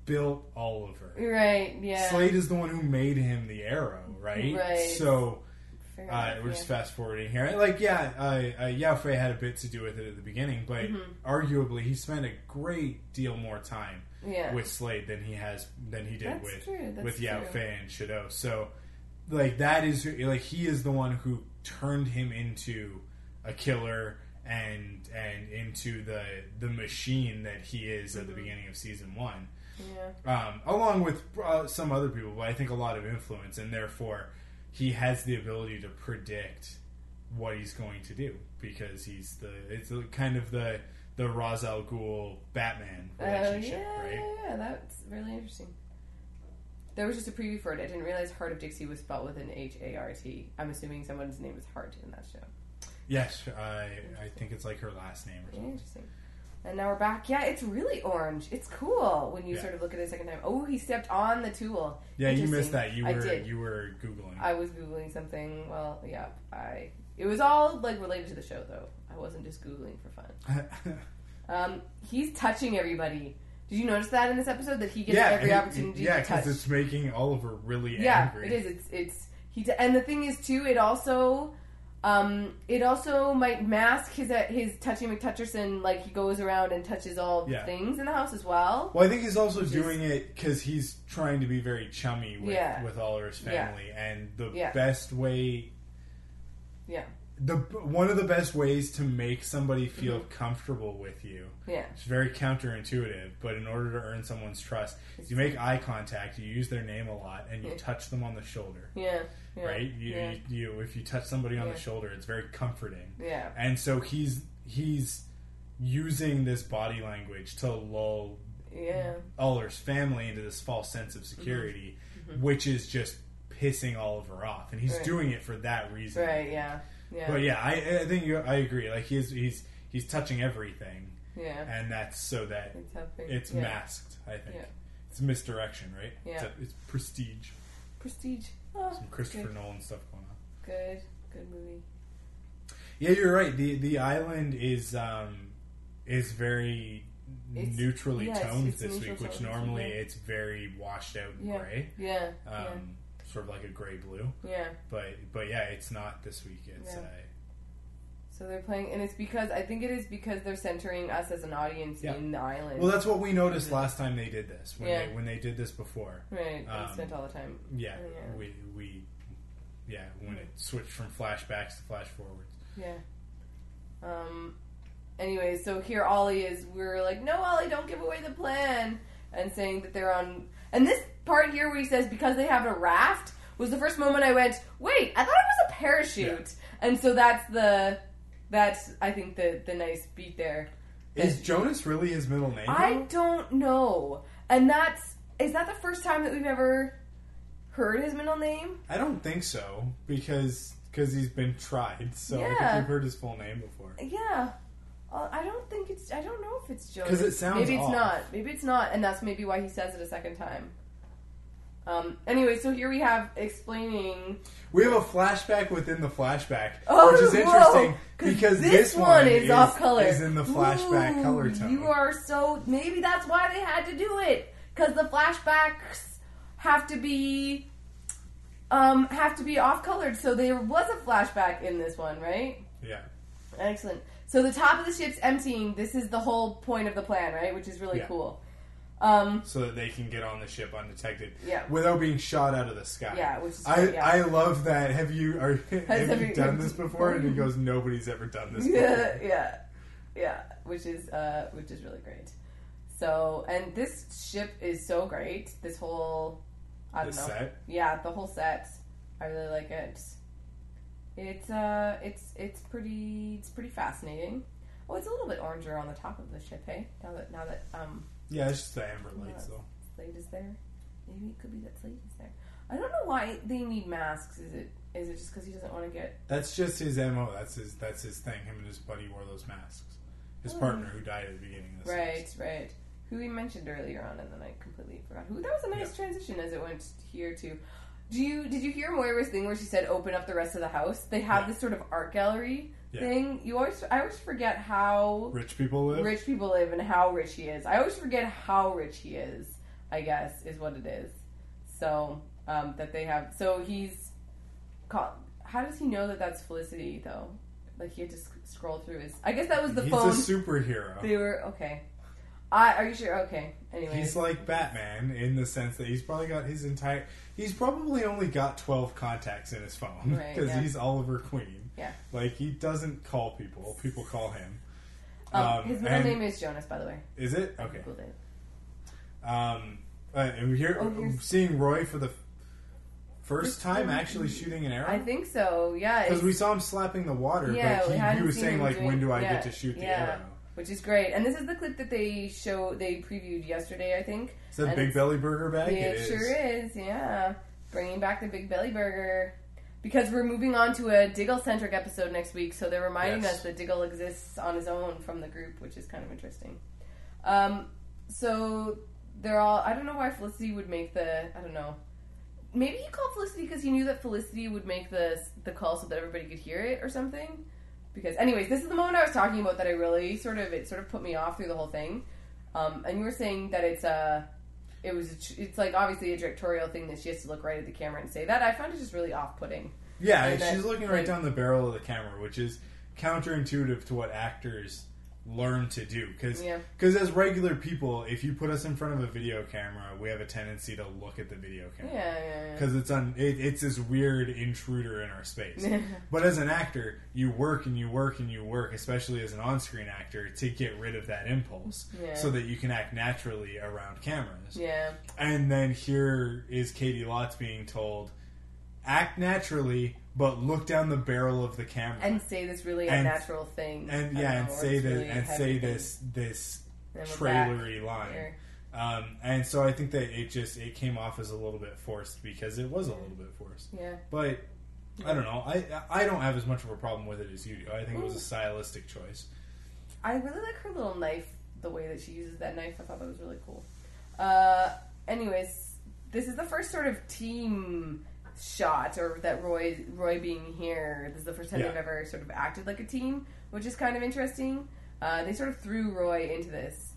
built Oliver. Right, yeah. Slade is the one who made him the Arrow, right? Right. So, we're just fast forwarding here. Like, Yao Fei had a bit to do with it at the beginning, but arguably he spent a great deal more time with Slade than he did with Yao Fei and Shadow. So, like, that is, like, he is the one who turned him into a killer and into the machine that he is at the beginning of season 1. Yeah. Along with some other people, but I think a lot of influence, and therefore he has the ability to predict what he's going to do because it's kind of the Ra's al Ghul Batman relationship, right? Yeah, that's really interesting. There was just a preview for it. I didn't realize Heart of Dixie was spelled with an H-A-R-T. I'm assuming someone's name is Hart in that show. Yes, I think it's like her last name or something. Interesting. And now we're back. Yeah, it's really orange. It's cool when you sort of look at it a second time. Oh, he stepped on the tool. Yeah, you missed that. You were Googling. I was Googling something. Well, yeah. It was all like related to the show, though. I wasn't just Googling for fun. He's touching everybody. Did you notice that in this episode that he gets every opportunity to touch? Yeah, because it's making Oliver really angry. Yeah, it is. And the thing is too, it also might mask his touching McTutcherson, like he goes around and touches all things in the house as well. Well, I think he's also doing it because he's trying to be very chummy with Oliver's family, and the best way. Yeah. One of the best ways to make somebody feel comfortable with you. Yeah. It's very counterintuitive, but in order to earn someone's trust, you make eye contact, you use their name a lot, and you touch them on the shoulder. Yeah. Right? You if you touch somebody on the shoulder, it's very comforting. Yeah. And so he's using this body language to lull Oliver's family into this false sense of security, which is just pissing Oliver off, and he's doing it for that reason. Right, yeah. Yeah. But yeah, I think I agree. Like he's touching everything. Yeah. And that's so that it's masked, I think. Yeah. It's misdirection, right? Yeah. It's prestige. Prestige. Oh, some Christopher Nolan stuff going on. Good movie. Yeah, you're right. The island is very neutrally toned this week, which normally it's very washed out and gray. Yeah. Sort of like a gray blue. Yeah. But yeah, it's not this week. It's so they're playing, and it's because I think it is because they're centering us as an audience in the island. Well, that's what we noticed last time they did this. When they did this before. Right. They spent all the time. Yeah. We when it switched from flashbacks to flash forwards. Yeah. Anyway, so here we're like, no, Ollie, don't give away the plan, and saying that they're on. And this part here where he says because they have a raft was the first moment I went, wait, I thought it was a parachute. Yeah. And so that's I think the nice beat there. Is Jonas really his middle name? I don't know. And is that the first time that we've ever heard his middle name? I don't think so because he's been tried. So I think we've heard his full name before. Yeah. I don't know if it's Jonas. Because it sounds Maybe it's not. Maybe it's not, and that's maybe why he says it a second time. Anyway, so here we have explaining... We have a flashback within the flashback, which is interesting, because this one is off color. Is in the flashback color tone. You are so... Maybe that's why they had to do it, because the flashbacks have to be off-colored, so there was a flashback in this one, right? Yeah. Excellent. So the top of the ship's emptying. This is the whole point of the plan, right? Which is really cool. So that they can get on the ship undetected, without being shot out of the sky. Yeah, which is I love that. Have you done this before? And he goes, nobody's ever done this before. Yeah, which is really great. So, and this ship is so great. This whole set, the whole set. I really like it. It's pretty fascinating. Oh, it's a little bit oranger on the top of the ship, hey? Now that yeah, it's just the amber lights though. Slade is there. Maybe it could be that Slade is there. I don't know why they need masks. Is it just because he doesn't want to get? That's just his MO. That's his thing. Him and his buddy wore those masks. His partner who died at the beginning of the series. Right. Who we mentioned earlier on, and then I completely forgot who. That was a nice transition as it went here too. Did you hear Moira's thing where she said open up the rest of the house? They have this sort of art gallery thing. I always forget how rich people live. Rich people live and how rich he is. I always forget how rich he is. I guess, is what it is. So, that they have... So he's... How does he know that that's Felicity, though? Like, he had to scroll through his... I guess that was the phone. He's a superhero. They were... Okay. Are you sure? Okay. Anyway. He's like Batman in the sense that he's probably got his entire... He's probably only got 12 contacts in his phone. Because he's Oliver Queen. Yeah. Like, he doesn't call people. People call him. His middle name is Jonas, by the way. Is it? Okay. Googled it. And we're seeing Roy for the first time actually shooting an arrow? I think so, yeah. Because we saw him slapping the water, but he was saying, like, when do I get to shoot the arrow? Which is great. And this is the clip that they previewed yesterday, I think. Is that Big Belly Burger bag? It sure is, yeah. Bringing back the Big Belly Burger. Because we're moving on to a Diggle-centric episode next week, so they're reminding us that Diggle exists on his own from the group, which is kind of interesting. So they're all... I don't know why Felicity would make the... I don't know. Maybe he called Felicity because he knew that Felicity would make the call so that everybody could hear it or something. Because, anyways, this is the moment I was talking about that I really sort of put me off through the whole thing. And you were saying that it's like obviously a directorial thing that she has to look right at the camera and say that. I found it just really off-putting. Yeah, she's looking right down the barrel of the camera, which is counterintuitive to what actors learn to do. Because as regular people, if you put us in front of a video camera, we have a tendency to look at the video camera. Yeah. Because it's this weird intruder in our space. But as an actor, you work and you work and you work, especially as an on-screen actor, to get rid of that impulse so that you can act naturally around cameras. Yeah. And then here is Katie Lotz being told, act naturally, but look down the barrel of the camera and say this really unnatural thing, and say this trailery line. And so I think that it came off as a little bit forced because it was a little bit forced. Yeah, but I don't know. I don't have as much of a problem with it as you do. I think it was a stylistic choice. I really like her little knife. The way that she uses that knife, I thought that was really cool. Anyways, this is the first sort of team shot, or that Roy being here. This is the first time they've ever sort of acted like a team, which is kind of interesting. They sort of threw Roy into this,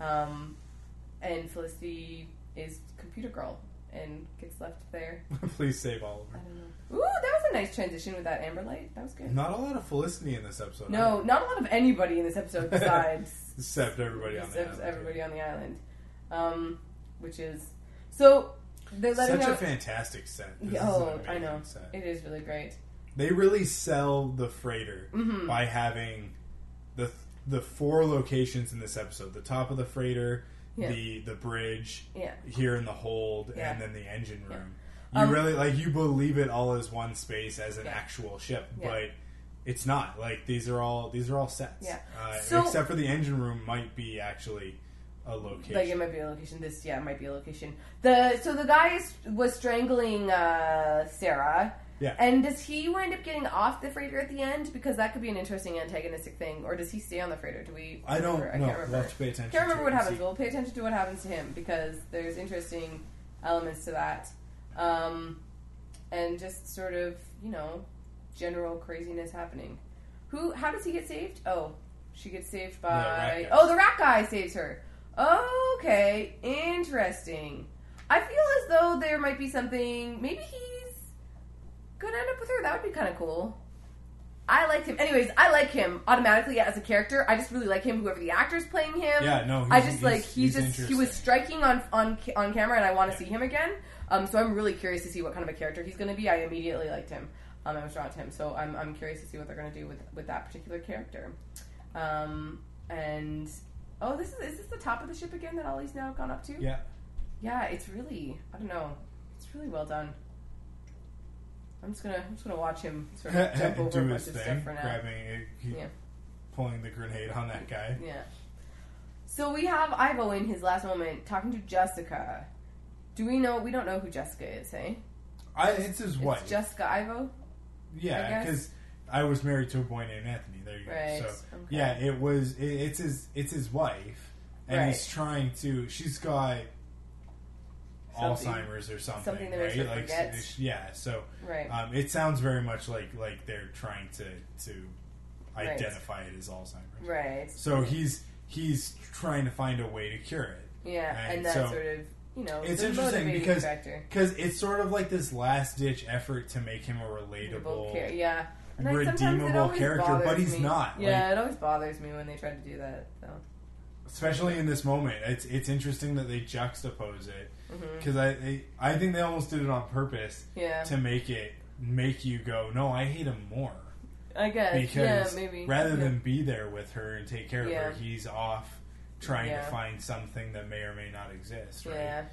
and Felicity is computer girl and gets left there. Please save Oliver. I don't know. Ooh, that was a nice transition with that amber light. That was good. Not a lot of Felicity in this episode. No, not a lot of anybody in this episode besides except everybody on the island. Everybody on the island, which is so. They're letting such a fantastic set. This I know. Set. It is really great. They really sell the freighter by having the 4 locations in this episode: the top of the freighter, the bridge, here in the hold, and then the engine room. You really you believe it all as one space as an actual ship, but it's not. Like these are all sets. Yeah. Except for the engine room might be actually a location. Like it might be a location. This might be a location. So the guy was strangling Sarah. Yeah. And does he wind up getting off the freighter at the end? Because that could be an interesting antagonistic thing. Or does he stay on the freighter? Do we? I don't know. We'll have to pay attention. Can't remember what happens. We'll pay attention to what happens to him because there's interesting elements to that, and just sort of general craziness happening. How does he get saved? Oh, she gets saved by the rat guy saves her. Okay, interesting. I feel as though there might be something. Maybe he's gonna end up with her. That would be kind of cool. I liked him. Anyways, I like him automatically as a character. I just really like him. Whoever the actor's playing him. Yeah, no. He was striking on camera, and I want to see him again. So I'm really curious to see what kind of a character he's going to be. I immediately liked him. I was drawn to him, so I'm curious to see what they're going to do with that particular character. And is this the top of the ship again that Ollie's now gone up to? Yeah. Yeah, it's really, I don't know, it's really well done. I'm just gonna watch him sort of jump over a bunch of stuff for now. Pulling the grenade on that guy. Yeah. So we have Ivo in his last moment talking to Jessica. We don't know who Jessica is, hey? It's his wife. It's Jessica Ivo? Yeah, because I was married to a boy named Anthony. There you go. So yeah, it's his wife, and he's trying to. She's got Alzheimer's or something. Something that makes her forget. So it sounds very much like they're trying to identify it as Alzheimer's. Right. So he's trying to find a way to cure it. Yeah, and that sort of it's interesting because it's sort of like this last ditch effort to make him a relatable, redeemable character, but he's not. Yeah, it always bothers me when they try to do that. So. Especially in this moment, it's interesting that they juxtapose it because I think they almost did it on purpose to make you go, no, I hate him more. I guess because maybe rather than be there with her and take care of her, he's off trying to find something that may or may not exist, right?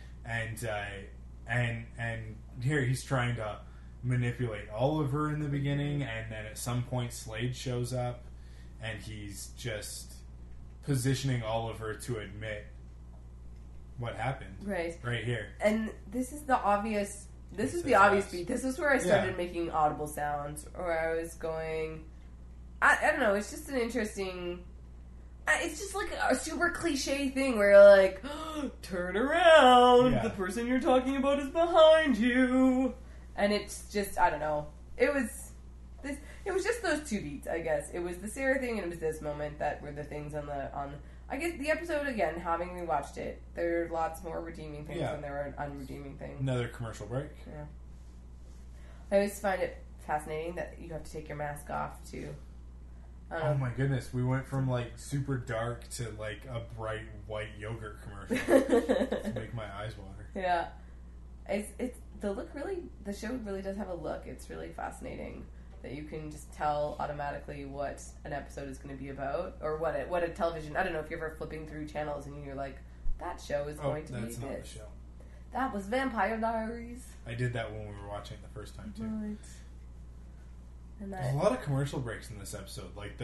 And here he's trying to manipulate Oliver in the beginning, and then at some point Slade shows up, and he's just positioning Oliver to admit what happened, right here. And this is the obvious. This is the obvious beat. This is where I started making audible sounds, or I was going. I don't know. It's just an interesting. It's just like a super cliche thing where you're like, turn around. The person you're talking about is behind you, and it's just I don't know. It was this. It was just those two beats. I guess it was the Sarah thing, and it was this moment that were the things on. I guess the episode again. Having rewatched it, there are lots more redeeming things than there are unredeeming things. Another commercial break. Yeah. I always find it fascinating that you have to take your mask off too. Oh my goodness, we went from like super dark to like a bright white yogurt commercial to make my eyes water. Yeah, it's the look really. The show really does have a look. It's really fascinating that you can just tell automatically what an episode is going to be about, or what a television. I don't know if you're ever flipping through channels and you're like, that show is going to be this. That's not the show. That was Vampire Diaries. I did that when we were watching it the first time too. Right. There's a lot of commercial breaks in this episode, like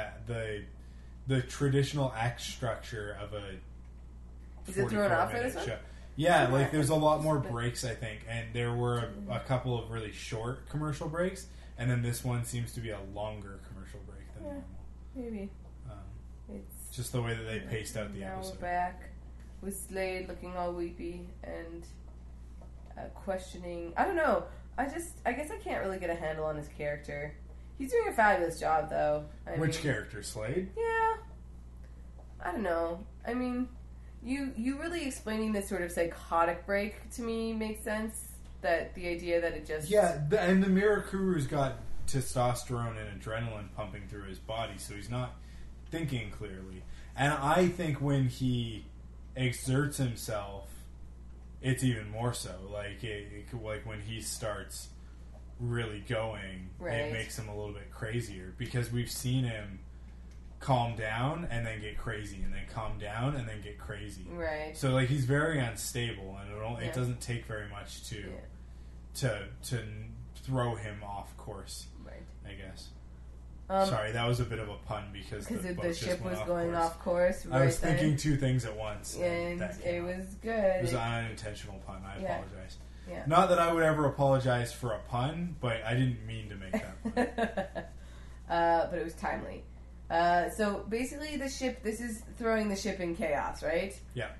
the traditional act structure of a. Is it thrown off for this one? Yeah, like there's a lot more breaks, I think, and there were a couple of really short commercial breaks, and then this one seems to be a longer commercial break than normal. Maybe. It's just the way that they paced out the episode. Now we're back with Slade looking all weepy and questioning. I don't know. I guess I can't really get a handle on his character. He's doing a fabulous job, though. Which character, Slade? Yeah. I don't know. I mean, you really explaining this sort of psychotic break to me makes sense. That the idea that it just... Yeah, and the Mirakuru's got testosterone and adrenaline pumping through his body, so he's not thinking clearly. And I think when he exerts himself, it's even more so. Like when he starts really going, it makes him a little bit crazier because we've seen him calm down and then get crazy, and then calm down and then get crazy. Right. So like he's very unstable, and it doesn't take very much to throw him off course. Right. I guess. Sorry, that was a bit of a pun because the ship was going off course. I was thinking two things at once, and it was good. It was an unintentional pun. I apologize. Yeah. Not that I would ever apologize for a pun, but I didn't mean to make that pun. But it was timely. So basically, this is throwing the ship in chaos, right? Yeah.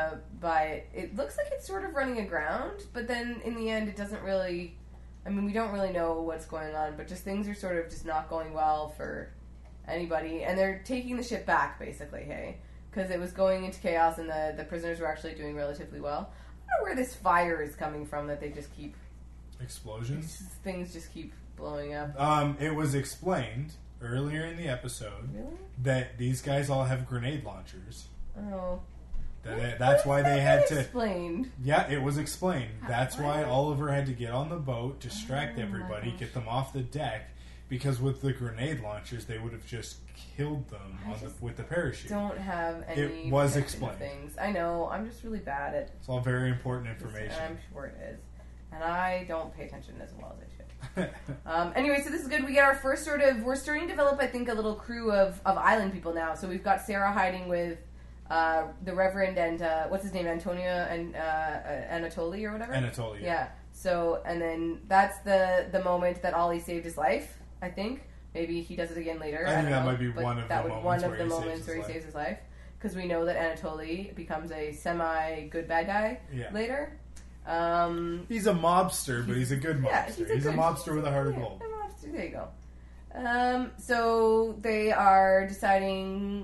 But it looks like it's sort of running aground, but then in the end, it doesn't really. I mean, we don't really know what's going on, but just things are sort of just not going well for anybody, and they're taking the ship back, basically, hey? Because it was going into chaos, and the prisoners were actually doing relatively well. I don't know where this fire is coming from that they just keep... Explosions? Things just keep blowing up. It was explained earlier in the episode that these guys all have grenade launchers. Oh. That's why they had to... Explained. Yeah, it was explained. That's why Oliver had to get on the boat, distract everybody, get them off the deck, because with the grenade launchers, they would have just killed them with the parachute. Don't have any... It was explained. Things. I know. I'm just really bad at... It's all very important information. I'm sure it is. And I don't pay attention as well as I should. Anyway, so this is good. We get our first sort of... We're starting to develop, I think, a little crew of island people now. So we've got Sarah hiding with... the Reverend and what's his name, Antonia and Anatoly or whatever. Anatoly. Yeah. So and then that's the moment that Ollie saved his life. I think maybe he does it again later. I think that might be one of the moments where he saves his life, because we know that Anatoly becomes a semi good bad guy later. He's a mobster, but he's a good mobster. He's a mobster with a heart of gold. There you go. So they are deciding.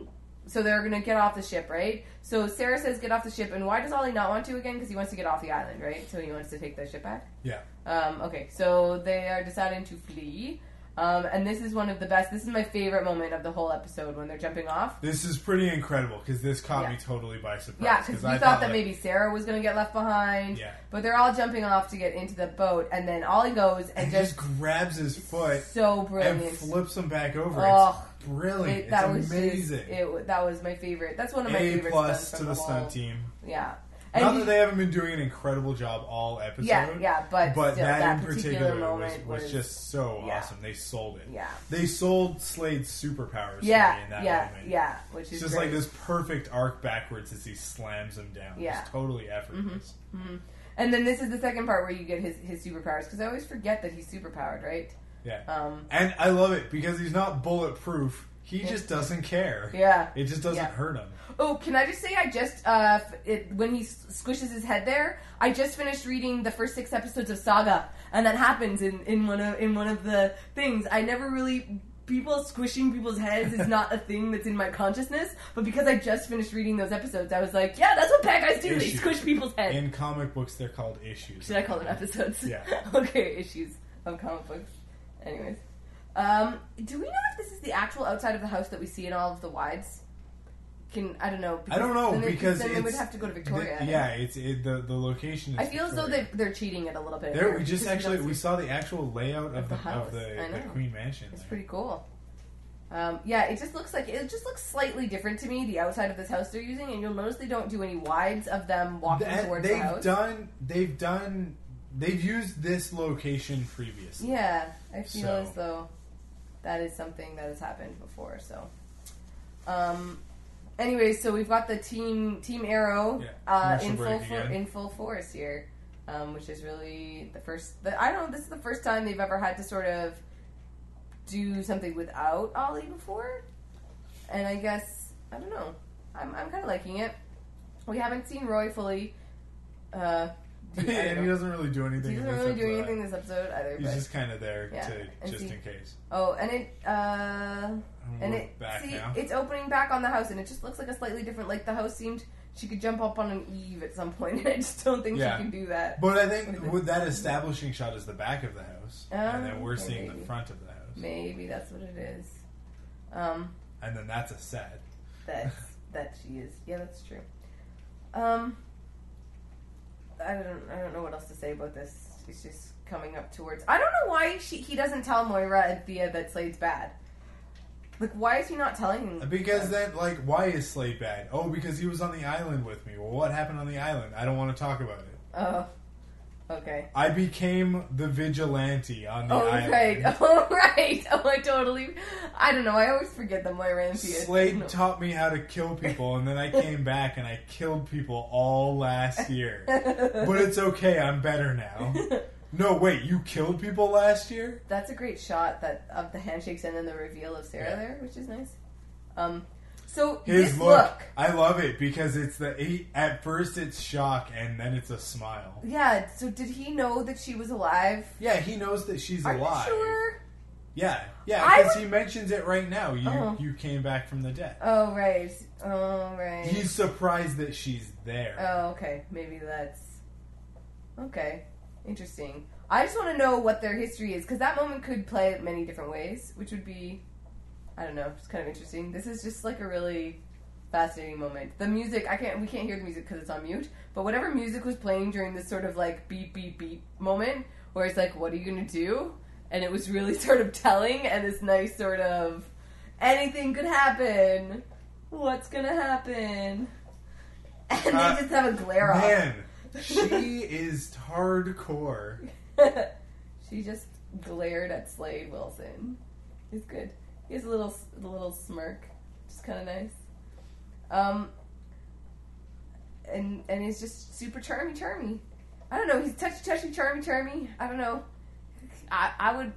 So they're going to get off the ship, right? So Sarah says get off the ship, and why does Ollie not want to again? Because he wants to get off the island, right? So he wants to take the ship back? Yeah. Okay, so they are deciding to flee. And this is one of the best. This is my favorite moment of the whole episode when they're jumping off. This is pretty incredible because this caught me totally by surprise. Yeah, because we thought that maybe Sarah was going to get left behind. Yeah. But they're all jumping off to get into the boat, and then Ollie goes and just grabs his foot. So brilliant. And flips him back over. Oh, it's brilliant. It's amazing. That was my favorite. That's one of my favorite stunts to the stunt team. Yeah. Not that they haven't been doing an incredible job all episode. Yeah, but still, that in particular moment was just so awesome. They sold it. Yeah. They sold Slade's superpowers in that moment. Yeah, which is it's just great. like this perfect arc backwards as he slams him down. Yeah. It's totally effortless. Mm-hmm. And then this is the second part where you get his superpowers, because I always forget that he's superpowered, right? Yeah. And I love it because he's not bulletproof. He just doesn't care. Yeah. It just doesn't hurt him. Oh, can I just say I just, when he squishes his head there, I just finished reading the first 6 episodes of Saga, and that happens in one of the things. I never really... People squishing people's heads is not a thing that's in my consciousness, but because I just finished reading those episodes, I was like, yeah, that's what bad guys do. Issues. They squish people's heads. In comic books, they're called issues. Should I call them episodes? Yeah. Okay, issues of comic books. Anyways. Do we know if this is the actual outside of the house that we see in all of the wides? I don't know. I don't know because then they would have to go to Victoria. The location is I feel Victoria. as though they're cheating it a little bit. We saw the actual layout of the Queen Mansion. It's pretty cool. It just looks slightly different to me, the outside of this house they're using, and you'll notice they don't do any wides of them walking towards the house. They've used this location previously. Yeah, I feel as though that is something that has happened before, so. Anyways, so we've got the Team Arrow in full force here, which is really the first. This is the first time they've ever had to sort of do something without Ollie before, and I guess I don't know. I'm kind of liking it. We haven't seen Roy fully. And he doesn't really do anything. He doesn't really do anything in this episode either. He's just kind of there in case. Oh, it's opening back on the house, and it just looks like a slightly different. Like the house seemed she could jump up on an eave at some point, and I just don't think she can do that. But I think with that establishing shot is the back of the house, and then we're seeing the front of the house. Maybe that's what it is. And then that's a set. That she is. Yeah, that's true. I don't know what else to say about this. It's just coming up towards. I don't know why he doesn't tell Moira and Thea that Slade's bad. Like, why is he not telling them? Because then, why is Slade bad? Oh, because he was on the island with me. Well, what happened on the island? I don't want to talk about it. Oh, okay. I became the vigilante on the island. Right. I don't know. I always forget that Moira and Thea. Slade taught me how to kill people, and then I came back and I killed people all last year. But it's okay. I'm better now. No, wait. You killed people last year? That's a great shot of the handshakes and then the reveal of Sarah there, which is nice. So his look, I love it because it's at first it's shock and then it's a smile. Yeah. So did he know that she was alive? Yeah, he knows that she's alive. Are you sure? Yeah, because he mentions it right now. You came back from the dead. Oh right. He's surprised that she's there. Oh okay, maybe that's okay. Interesting. I just want to know what their history is because that moment could play many different ways, which would be. I don't know. It's kind of interesting. This is just like a really fascinating moment. The music, we can't hear the music because it's on mute, but whatever music was playing during this sort of like beep, beep, beep moment where it's like, what are you going to do? And it was really sort of telling and this nice sort of, anything could happen. What's going to happen? And they just have a glare off. Man, she is hardcore. She just glared at Slade Wilson. It's good. He has a little smirk, which is kind of nice. And he's just super charmy. I don't know. He's touchy, charmy. I don't know. I would.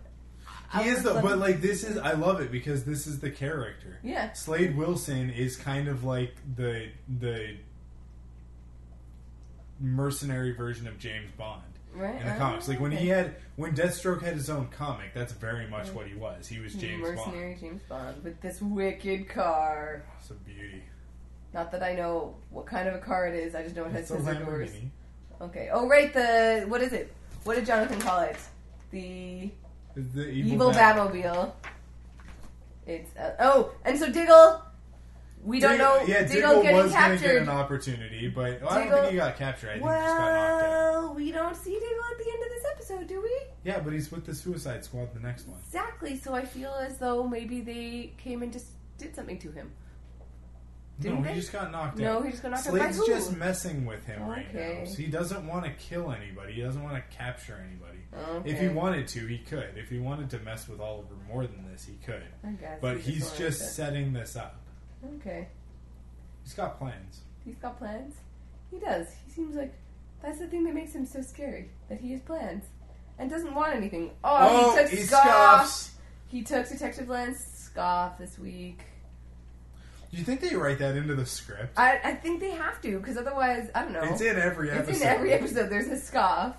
I love it because this is the character. Yeah. Slade Wilson is kind of like the mercenary version of James Bond. in the comics. Like when Deathstroke had his own comic, that's very much what he was. He was James Mercenary James Bond with this wicked car. It's a beauty. Not that I know what kind of a car it is. I just know it has scissor doors. Okay. Oh, right. What is it? What did Jonathan call it? The evil Batmobile. It's and so Diggle. We don't know. Yeah, Diggle was going to get an opportunity, but I don't think he got captured. I think he just got knocked out. Well, we don't see Diggle at the end of this episode, do we? Yeah, but he's with the Suicide Squad, the next one. Exactly. So I feel as though maybe they came and just did something to him. Didn't he just got knocked out. No, he just got knocked out. Slade's just messing with him right now. So he doesn't want to kill anybody. He doesn't want to capture anybody. Okay. If he wanted to, he could. If he wanted to mess with Oliver more than this, he could. I guess. But he's just setting this up. Okay. He's got plans. He's got plans? He does. He seems like that's the thing that makes him so scary. That he has plans. And doesn't want anything. Oh, he took Scoff. He took Detective Lance Scoff this week. Do you think they write that into the script? I think they have to, because otherwise, I don't know. It's in every episode. It's in every episode. There's a Scoff.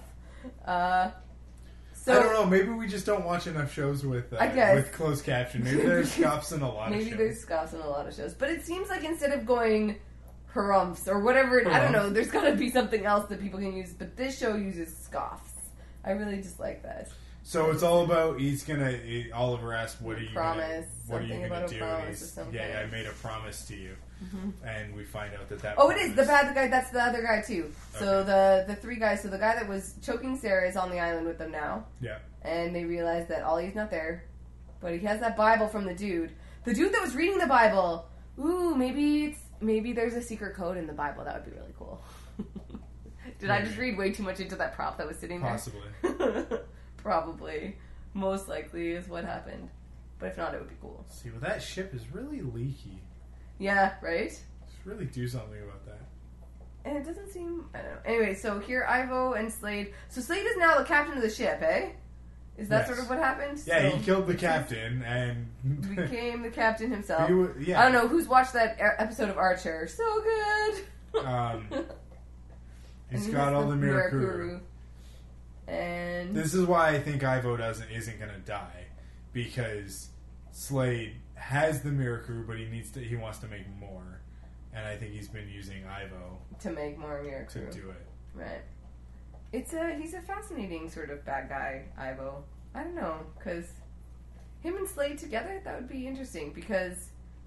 So, I don't know. Maybe we just don't watch enough shows with closed caption. Maybe there's scoffs in a lot of shows. Maybe there's scoffs in a lot of shows. But it seems like instead of going harumphs or whatever, I don't know, there's got to be something else that people can use. But this show uses scoffs. I really just like that. So it's all about Oliver asked, what are you going to do? I made a promise to you. Mm-hmm. And we find out that it is the bad guy. That's the other guy too. So the three guys. So the guy that was choking Sarah is on the island with them now. Yeah. And they realize that Ollie's not there, but he has that Bible from the dude that was reading the Bible. Ooh, maybe there's a secret code in the Bible. That would be really cool. Did I just read way too much into that prop that was sitting there? Possibly. Probably. Most likely is what happened. But if not, it would be cool. See, well, that ship is really leaky. Yeah, right? Let's really do something about that. And it doesn't seem... I don't know. Anyway, so here Ivo and Slade... So Slade is now the captain of the ship, eh? Is that sort of what happened? Yeah, he killed the captain and... became the captain himself. Yeah. I don't know, who's watched that episode of Archer? So good! He's got all the Mirakuru. And this is why I think Ivo isn't going to die, because Slade has the Mirakuru, but he wants to make more, and I think he's been using Ivo to make more Mirakuru to do it. Right. He's a fascinating sort of bad guy, Ivo. I don't know, because him and Slade together, that would be interesting. Because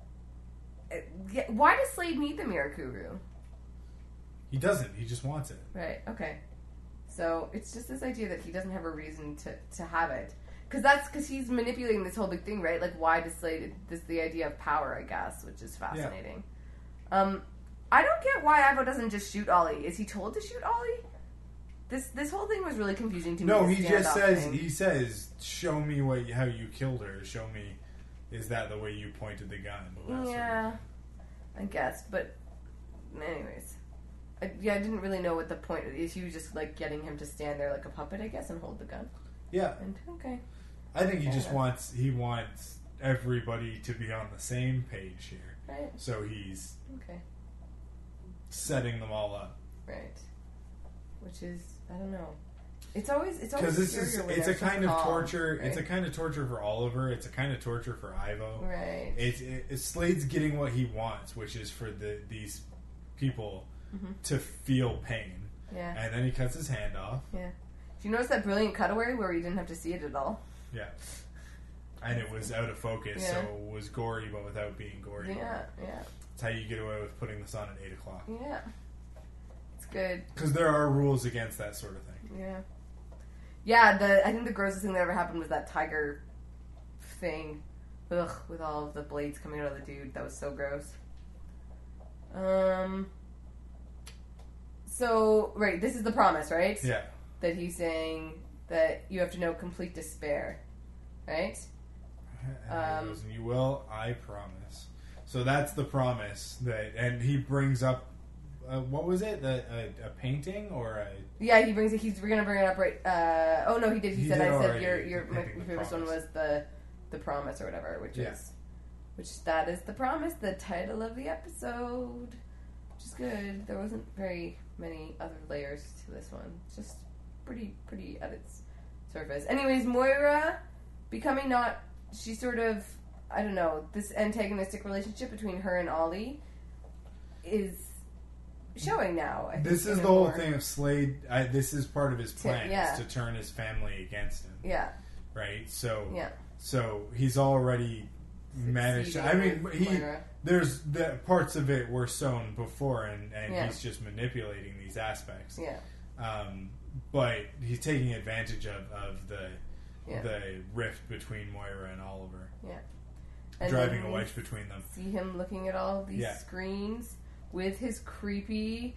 why does Slade need the Mirakuru? He doesn't. He just wants it. Right. Okay. So it's just this idea that he doesn't have a reason to have it. Because he's manipulating this whole big thing, right? Like, why does Slade... This the idea of power, I guess, which is fascinating. Yeah. I don't get why Ivo doesn't just shoot Ollie. Is he told to shoot Ollie? This whole thing was really confusing to me. No, he just says... He says, show me how you killed her. Show me... Is that the way you pointed the gun? Yeah. I guess, but... Anyways... I didn't really know what the point is. He was just like getting him to stand there like a puppet, I guess, and hold the gun. Yeah. And, okay. I think he wants everybody to be on the same page here. Right. So he's setting them all up. Right. Which is, I don't know. It's always because it's a kind of torture. Right? It's a kind of torture for Oliver. It's a kind of torture for Ivo. Right. It's Slade's getting what he wants, which is for these people. Mm-hmm. To feel pain. Yeah. And then he cuts his hand off. Yeah. Did you notice that brilliant cutaway where you didn't have to see it at all? Yeah. And it was out of focus, so it was gory, but without being gory. Yeah, yeah. That's how you get away with putting this on at 8 o'clock. Yeah. It's good. Because there are rules against that sort of thing. Yeah. Yeah, I think the grossest thing that ever happened was that tiger thing. Ugh, with all of the blades coming out of the dude. That was so gross. So, right, this is the promise, right? Yeah. That he's saying that you have to know complete despair, right? And he goes, you will, I promise. So that's the promise and he brings up, what was it? A painting or a... Yeah, he's going to bring it up right, oh no, he did. He said my favorite one was the promise or whatever, that is the promise, the title of the episode. Which is good. There wasn't very many other layers to this one. Just pretty at its surface. Anyways, Moira becoming she's sort of, I don't know, this antagonistic relationship between her and Ollie is showing now. This is the whole thing of Slade. This is part of his plan, is to turn his family against him. Yeah. Right? So he's already managed. I mean, there's the parts of it were sown before, and he's just manipulating these aspects. Yeah. But he's taking advantage of the rift between Moira and Oliver. Yeah. And driving a wedge between them. See him looking at all these screens with his creepy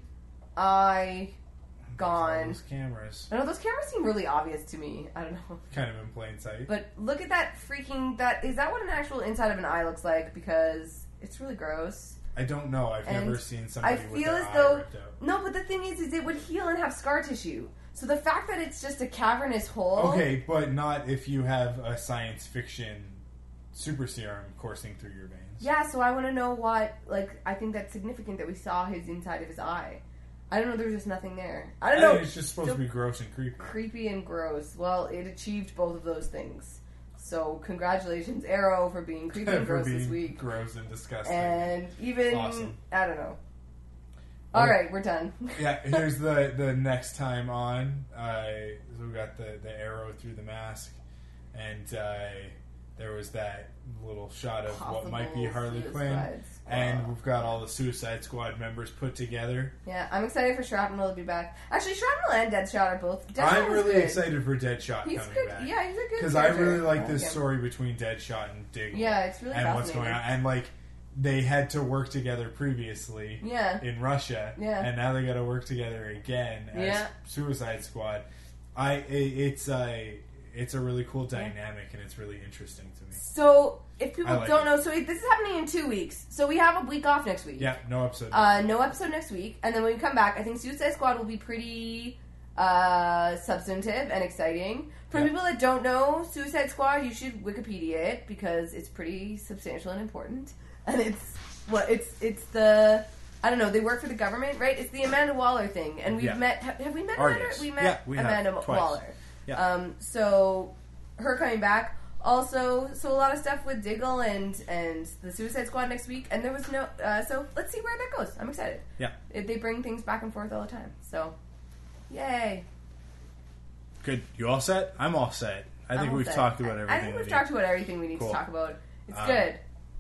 eye gone. Those cameras. I know those cameras seem really obvious to me. I don't know. Kind of in plain sight. But look at that is that what an actual inside of an eye looks like? Because it's really gross. I don't know. I've never seen somebody with their eye ripped out. No, but the thing is it would heal and have scar tissue. So the fact that it's just a cavernous hole... Okay, but not if you have a science fiction super serum coursing through your veins. Yeah, so I want to know what... Like, I think that's significant that we saw his inside of his eye. I don't know, there's just nothing there. I don't know. It's just supposed to be gross and creepy. Creepy and gross. Well, it achieved both of those things. So, congratulations, Arrow, for being creepy and gross this week. Gross and disgusting. And even... Awesome. I don't know. Alright, we're done. Yeah, here's the next time on. So we got the arrow through the mask, and there was that little shot of what might be Harley Quinn, and we've got all the Suicide Squad members put together. Yeah, I'm excited for Shrapnel to be back. Actually, Shrapnel and Deadshot are both. I'm really excited for Deadshot coming back. Yeah, he's a good because I really like this story between Deadshot and Diggle. Yeah, it's really and what's going on, and like. They had to work together previously in Russia, and now they got to work together again as Suicide Squad. It's a really cool dynamic, and it's really interesting to me. So, if people don't know, so this is happening in 2 weeks. So we have a week off next week. Yeah, no episode. No episode next week, and then when we come back, I think Suicide Squad will be pretty substantive and exciting. For people that don't know Suicide Squad, you should Wikipedia it because it's pretty substantial and important. And it's the, I don't know, they work for the government, right? It's the Amanda Waller thing. And we've met, have we met Amanda? We met Amanda Waller. Yeah. So, her coming back. Also, so a lot of stuff with Diggle and the Suicide Squad next week. And there was no, so let's see where that goes. I'm excited. Yeah. They bring things back and forth all the time. So, yay. Good. You all set? I'm all set. I think we've talked about everything. I think we've talked about everything we need to talk about. It's good.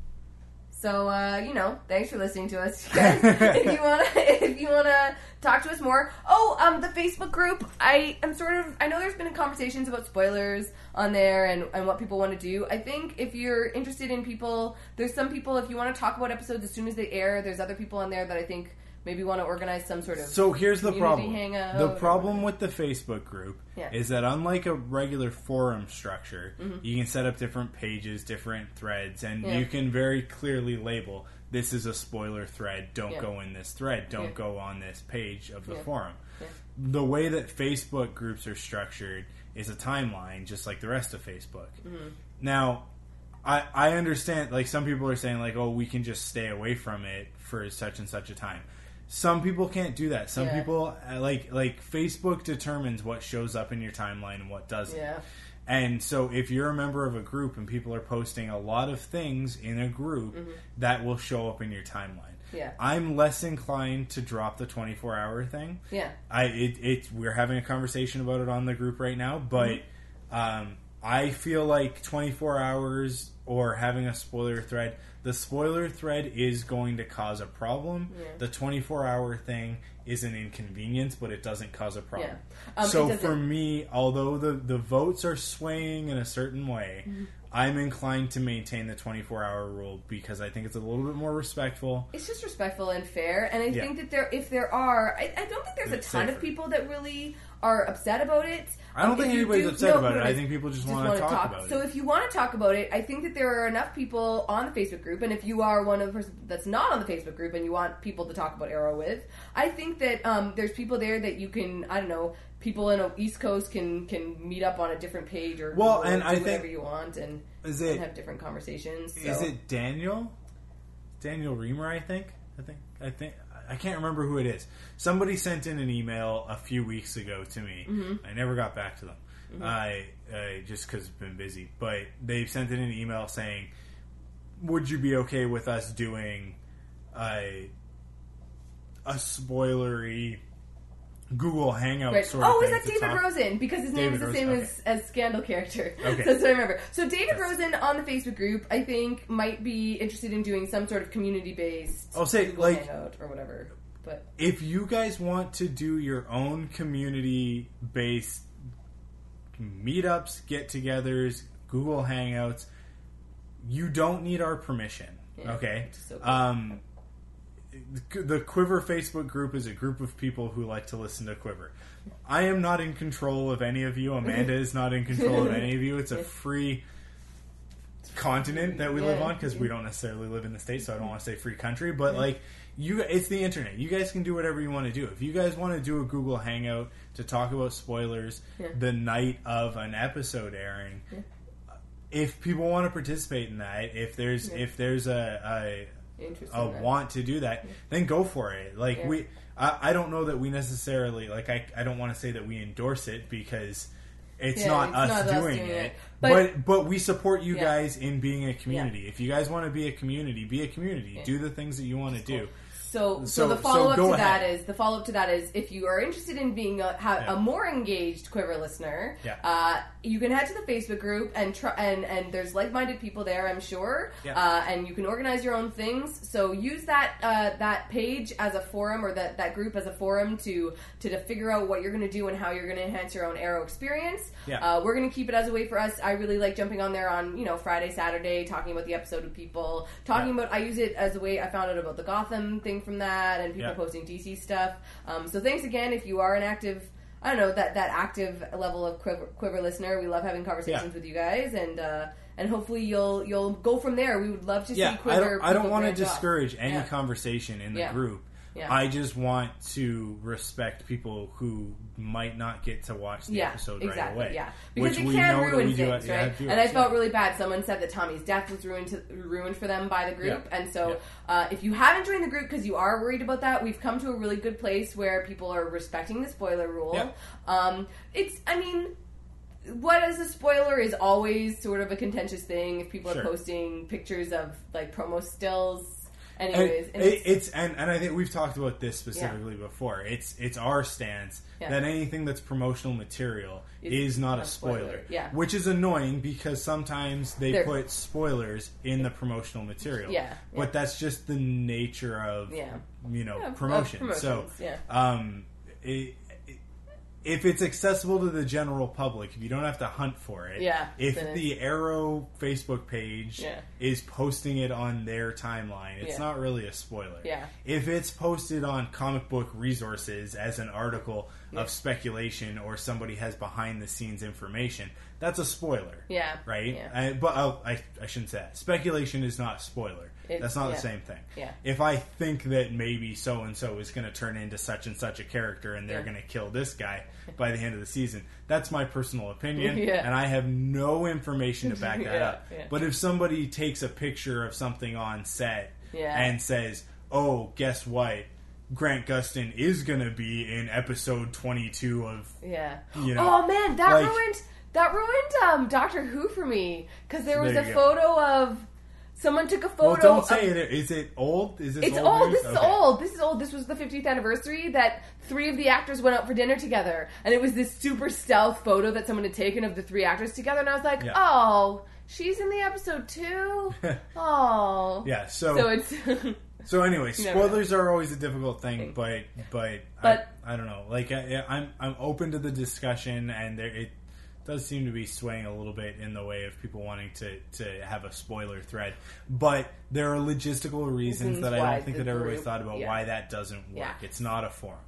So, thanks for listening to us, guys. if you wanna talk to us more. The Facebook group. I know there's been conversations about spoilers on there and what people want to do. I think if you're interested in there's some people, if you want to talk about episodes as soon as they air, there's other people on there that I think maybe want to organize some sort of So here's the problem. Hangout the problem with the Facebook group is that unlike a regular forum structure, you can set up different pages, different threads, and you can very clearly label, this is a spoiler thread, don't go in this thread, don't go on this page of the forum. Yeah. The way that Facebook groups are structured is a timeline, just like the rest of Facebook. Now, I understand, like, some people are saying, like, we can just stay away from it for such and such a time. Some people can't do that. Some people, like Facebook determines what shows up in your timeline and what doesn't. Yeah. And so if you're a member of a group and people are posting a lot of things in a group, that will show up in your timeline. Yeah. I'm less inclined to drop the 24-hour thing. Yeah. We're having a conversation about it on the group right now, but I feel like 24 hours or having a spoiler thread, the spoiler thread is going to cause a problem. Yeah. The 24-hour thing is an inconvenience, but it doesn't cause a problem. Yeah. So for me, although the votes are swaying in a certain way, I'm inclined to maintain the 24-hour rule because I think it's a little bit more respectful. It's just respectful and fair, and I think that I don't think there's a ton of people that really are upset about it. I don't think anybody's upset about it. I think people just want to talk about it. So if you want to talk about it, I think that there are enough people on the Facebook group, and if you are one of the person that's not on the Facebook group and you want people to talk about Arrow with, I think that there's people there that you can, I don't know, people in the East Coast can meet up on a different page or and do whatever you want and have different conversations. So. Is it Daniel Reamer? I think. I can't remember who it is. Somebody sent in an email a few weeks ago to me. Mm-hmm. I never got back to them. Mm-hmm. Just because I've been busy. But they sent in an email saying, would you be okay with us doing a spoilery Google Hangout sort of thing? Is that David Rosen? Because his name is the same as Scandal character. Okay. That's what I remember. So David Rosen on the Facebook group, I think, might be interested in doing some sort of community-based Google Hangout or whatever. But if you guys want to do your own community-based meetups, get-togethers, Google Hangouts, you don't need our permission. Yeah, okay? So cool. The Quiver Facebook group is a group of people who like to listen to Quiver. I am not in control of any of you. Amanda is not in control of any of you. It's a free continent that we live on, because we don't necessarily live in the States, so I don't want to say free country, but it's the internet. You guys can do whatever you want to do. If you guys want to do a Google Hangout to talk about spoilers the night of an episode airing, if people want to participate in that, if there's a want to do that, then go for it. I don't know that we necessarily I don't want to say that we endorse it, because it's not us doing it. But we support you guys in being a community. If you guys want to be a community, be a community. Do the things that you want to do. So the follow up to that is if you are interested in being a more engaged Quiver listener, you can head to the Facebook group and there's like-minded people there, I'm sure, and you can organize your own things. So use that page as a forum, or that group as a forum to figure out what you're going to do and how you're going to enhance your own Arrow experience. We're going to keep it as a way for us. I really like jumping on there on Friday, Saturday, talking about the episode with people, about. I use it as a way. I found out about the Gotham thing from that, and people posting DC stuff. So thanks again if you are an active, that active level of Quiver listener. We love having conversations with you guys, and hopefully you'll go from there. We would love to see Quiver. I don't want to discourage any conversation in the group. I just want to respect people who might not get to watch the episode right away. Yeah, because it can ruin things, right? And I felt really bad. Someone said that Tommy's death was ruined for them by the group, and so if you haven't joined the group because you are worried about that, we've come to a really good place where people are respecting the spoiler rule. What is a spoiler is always sort of a contentious thing. If people are posting pictures of promo stills. Anyways, and I think we've talked about this specifically before. It's our stance that anything that's promotional material is not a spoiler. Which is annoying because sometimes they put spoilers in the promotional material. But that's just the nature of promotion. So if it's accessible to the general public, if you don't have to hunt for it, if the Arrow Facebook page is posting it on their timeline, it's not really a spoiler. If it's posted on Comic Book Resources as an article of speculation, or somebody has behind the scenes information, that's a spoiler. Right? But I shouldn't say that. Speculation is not a spoiler. That's not the same thing. If I think that maybe so-and-so is going to turn into such and such a character and they're going to kill this guy by the end of the season, that's my personal opinion, and I have no information to back that up. But if somebody takes a picture of something on set and says, oh, guess what? Grant Gustin is going to be in episode 22 of... Oh, man, that ruined Doctor Who for me, because there was a photo of... Someone took a photo. Well, don't say it. Is it old? Is this it's old? This is old. This is old. This was the 50th anniversary that 3 of the actors went out for dinner together, and it was this super stealth photo that someone had taken of the 3 actors together. And I was like, oh, she's in the episode too. Oh, yeah. So it's. So anyway, spoilers are always a difficult thing, but I don't know. I'm open to the discussion, and it does seem to be swaying a little bit in the way of people wanting to have a spoiler thread. But there are logistical reasons that I don't think that everybody's thought about why that doesn't work. It's not a forum.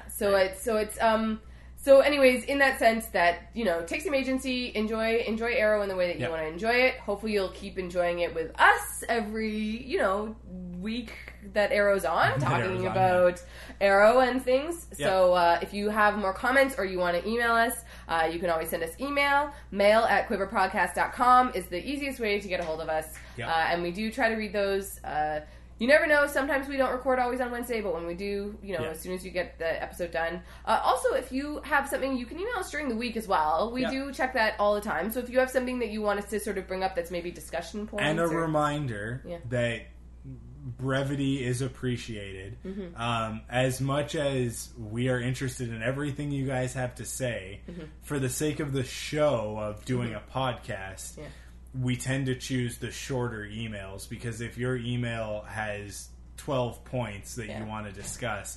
So anyways, in that sense that, take some agency, enjoy Arrow in the way that you want to enjoy it. Hopefully you'll keep enjoying it with us every, week that Arrow's on, talking about Arrow and things. So if you have more comments or you want to email us, you can always send us email. Mail@quiverpodcast.com is the easiest way to get a hold of us. And we do try to read those. you never know. Sometimes we don't record always on Wednesday, but when we do, as soon as you get the episode done. Also, if you have something, you can email us during the week as well. We do check that all the time. So if you have something that you want us to sort of bring up that's maybe discussion points. And a reminder that brevity is appreciated. As much as we are interested in everything you guys have to say, for the sake of the show of doing a podcast, we tend to choose the shorter emails, because if your email has 12 points that you want to discuss,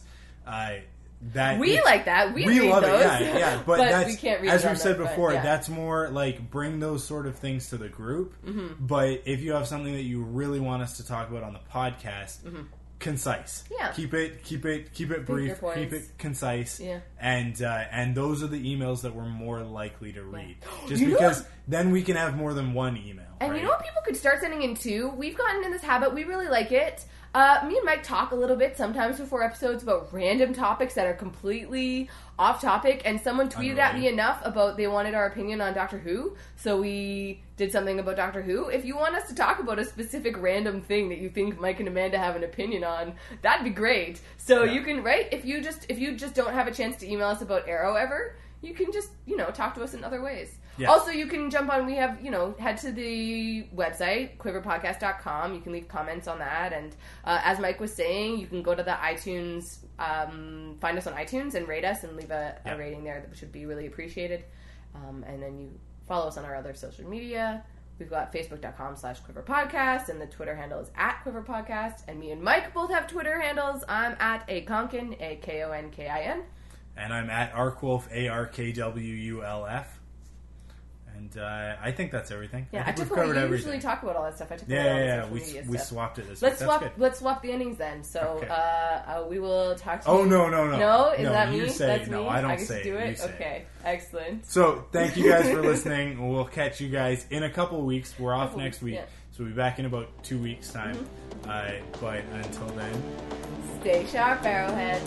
we like that. We read love those. It. But that's, we can't read as we've said before, but, that's more like bring those sort of things to the group. But if you have something that you really want us to talk about on the podcast, concise. Yeah. Keep it brief. Keep it concise. Yeah. And those are the emails that we're more likely to read. Just because then we can have more than one email. And right? you know what people could start sending in too? We've gotten in this habit. We really like it. Me and Mike talk a little bit sometimes before episodes about random topics that are completely off topic, and someone tweeted at me enough about they wanted our opinion on Doctor Who, so we did something about Doctor Who. If you want us to talk about a specific random thing that you think Mike and Amanda have an opinion on, that'd be great. So you can, if you just don't have a chance to email us about Arrow ever, you can just, talk to us in other ways. Yeah. Also, you can jump on, we have, head to the website, quiverpodcast.com. You can leave comments on that. And as Mike was saying, you can go to the iTunes, find us on iTunes and rate us and leave a rating there. That should be really appreciated. And then you follow us on our other social media. We've got facebook.com/quiverpodcast, and the Twitter handle is @quiverpodcast. And me and Mike both have Twitter handles. I'm @akonkin, AKONKIN. And I'm @arkwolf, ARKWULF. And I think that's everything. Yeah, I think we've covered everything. Usually talk about all that stuff. I took we swapped it this week. Let's swap the endings then. So we will talk to you. Oh, no. No? Is that me? You say That's no, me? I don't I get say to do it? You okay, excellent. So thank you guys for listening. We'll catch you guys in a couple of weeks. We're off next week. Yeah. So we'll be back in about 2 weeks' time. But until then, stay sharp, Arrowheads.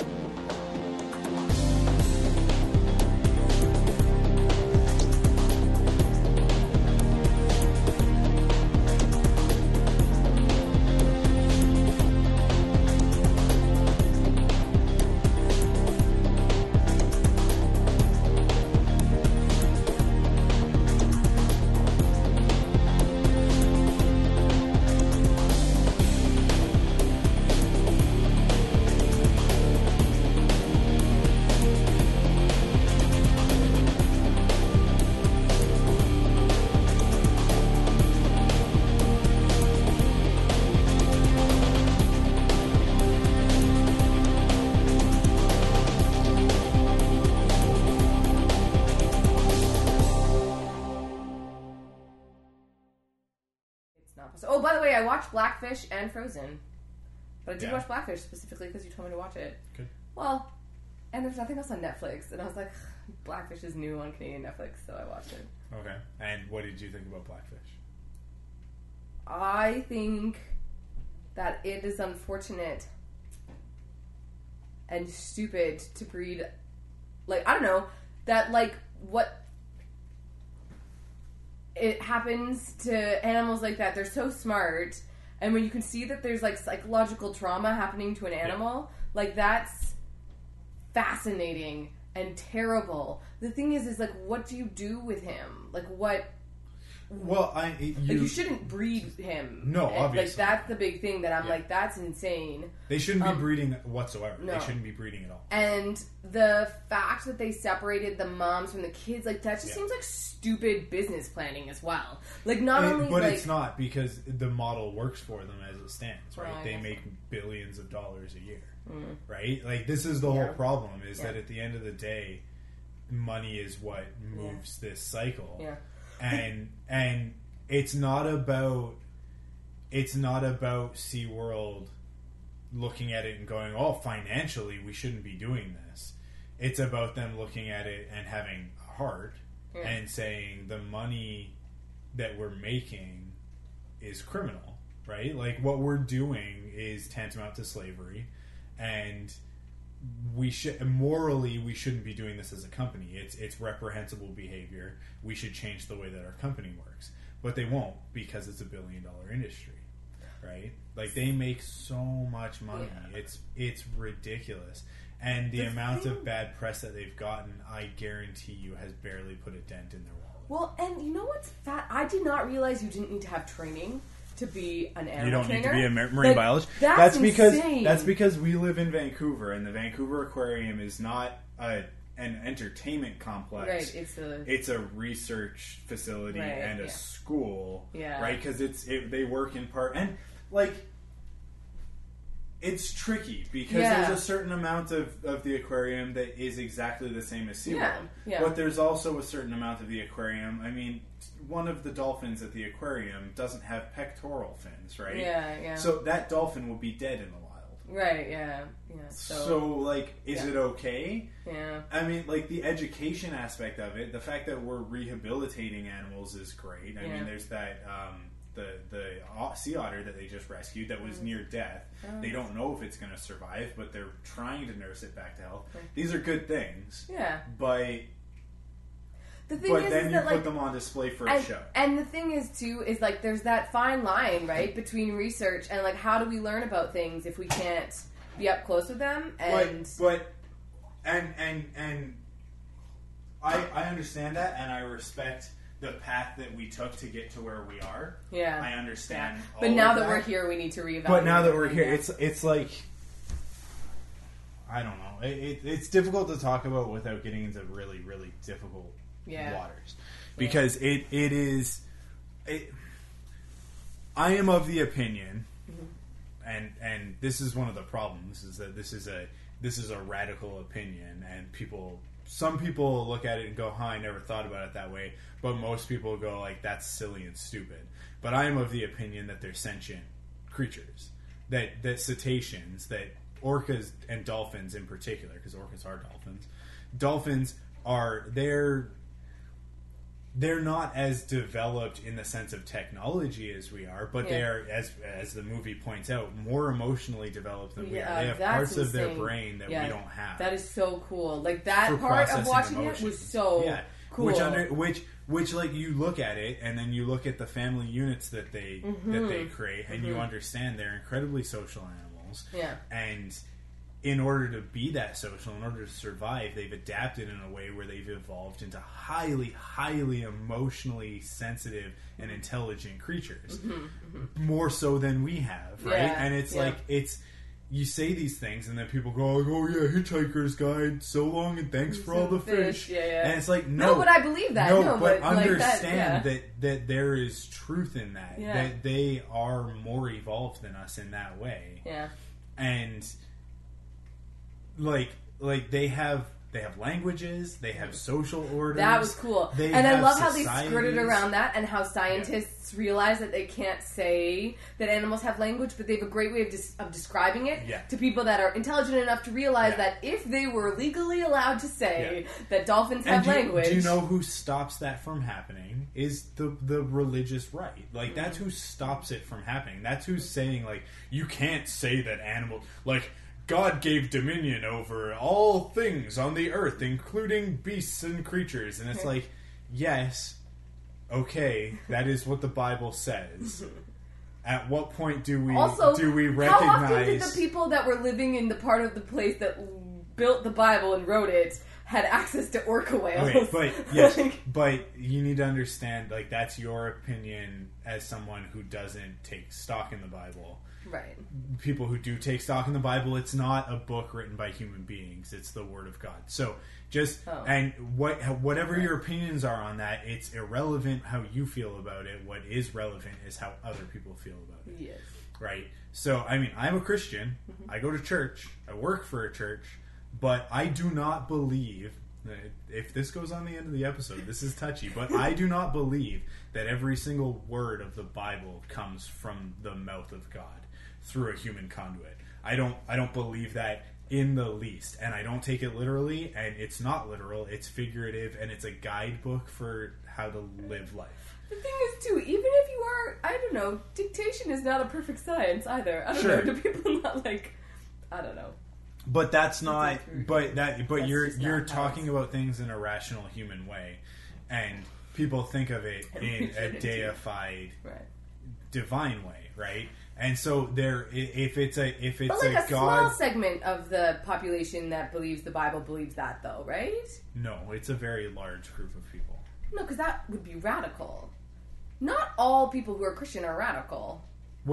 Oh, by the way, I watched Blackfish and Frozen. But I did watch Blackfish specifically because you told me to watch it. Good. Well, and there's nothing else on Netflix. And I was like, Blackfish is new on Canadian Netflix, so I watched it. Okay. And what did you think about Blackfish? I think that it is unfortunate and stupid to breed, I don't know, that, what it happens to animals like that. They're so smart, and when you can see that there's psychological trauma happening to an animal, that's fascinating and terrible. The thing is what do you do with him? What? Well, you shouldn't breed him. No, obviously. That's the big thing that I'm that's insane. They shouldn't be breeding whatsoever. No. They shouldn't be breeding at all. And the fact that they separated the moms from the kids, that just seems like stupid business planning as well. But it's not, because the model works for them as it stands, right? They make billions of dollars a year, right? This is the whole problem, is that at the end of the day, money is what moves this cycle. Yeah. And it's not about SeaWorld looking at it and going, oh, financially we shouldn't be doing this. It's about them looking at it and having a heart and saying the money that we're making is criminal, right? What we're doing is tantamount to slavery, and we shouldn't be doing this as a company. It's reprehensible behavior. We should change the way that our company works. But they won't, because it's $1 billion industry. right? Like, they make so much money. Yeah. It's ridiculous. And the amount of bad press that they've gotten, I guarantee you, has barely put a dent in their wallet. Well, and you know what's fat? I did not realize you didn't need to have training to be an animal trainer. You don't need to be a marine biologist. That's because we live in Vancouver, and the Vancouver Aquarium is not an entertainment complex. Right, it's a research facility and a school. Yeah. Right, because they work in part, and like, it's tricky because there's a certain amount of the aquarium that is exactly the same as SeaWorld. Yeah. But there's also a certain amount of the aquarium. I mean, one of the dolphins at the aquarium doesn't have pectoral fins, right? Yeah. So that dolphin will be dead in the wild. Right, yeah. So like, is it okay? Yeah. I mean, like, the education aspect of it, the fact that we're rehabilitating animals is great. I mean, there's that... the sea otter that they just rescued that was near death. They don't know if it's going to survive, but they're trying to nurse it back to health. Right. These are good things. Yeah. But then you put them on display for a show. And the thing is, too, is like, there's that fine line, right, between research and like, how do we learn about things if we can't be up close with them? And I understand that, and I respect the path that we took to get to where we are. Yeah. I understand. Yeah. But now that we're here, we need to reevaluate. But now that we're here, it's like, I don't know. It's difficult to talk about without getting into really, really difficult waters. Because it is... I am of the opinion, and this is one of the problems, is that this is a radical opinion, and some people look at it and go, I never thought about it that way. But most people go, like, that's silly and stupid. But I am of the opinion that they're sentient creatures. That cetaceans, that orcas and dolphins in particular, because orcas are dolphins. Dolphins are, they're not as developed in the sense of technology as we are, but they are, as the movie points out, more emotionally developed than we are. They have parts of their brain that we don't have. That is so cool. Like, that part of watching emotions. It was so cool. Which like, you look at it, and then you look at the family units that they create, and you understand they're incredibly social animals. Yeah. And in order to be that social, in order to survive, they've adapted in a way where they've evolved into highly, highly emotionally sensitive and intelligent creatures. More so than we have, right? Yeah, and it's like, you say these things, and then people go, like, oh yeah, Hitchhiker's Guide, so long, and thanks for all the fish. Yeah. And it's like, no, but I believe that. No, but understand that there is truth in that. Yeah. That they are more evolved than us in that way. Yeah. And like they have languages, they have social orders. That was cool. And I love how they skirted around that, and how scientists realize that they can't say that animals have language, but they have a great way of describing it to people that are intelligent enough to realize that if they were legally allowed to say that dolphins have language... Do you know who stops that from happening? Is the religious right. Like, that's who stops it from happening. That's who's saying, like, you can't say that animals... Like, God gave dominion over all things on the earth, including beasts and creatures. And it's like, yes, okay, that is what the Bible says. At what point do we recognize... How often did the people that were living in the part of the place that built the Bible and wrote it had access to orca whales? Okay, but yes, but you need to understand, like, that's your opinion as someone who doesn't take stock in the Bible. Right. People who do take stock in the Bible, it's not a book written by human beings. It's the Word of God. So and whatever your opinions are on that, it's irrelevant how you feel about it. What is relevant is how other people feel about it. Yes. Right? So, I mean, I'm a Christian. I go to church. I work for a church. But I do not believe... If this goes on the end of the episode, this is touchy, but I do not believe that every single word of the Bible comes from the mouth of God through a human conduit. I don't believe that in the least, and I don't take it literally, and it's not literal, it's figurative, and it's a guidebook for how to live life. The thing is, too, even if you are, I don't know, dictation is not a perfect science either. I don't know, do people not, like, I don't know. But that's not. But you're talking about things in a rational human way, and people think of it in a deified divine way, right? And so if it's but like a God, small segment of the population that believes the Bible believes that, though, right? No, it's a very large group of people. No, because that would be radical. Not all people who are Christian are radical.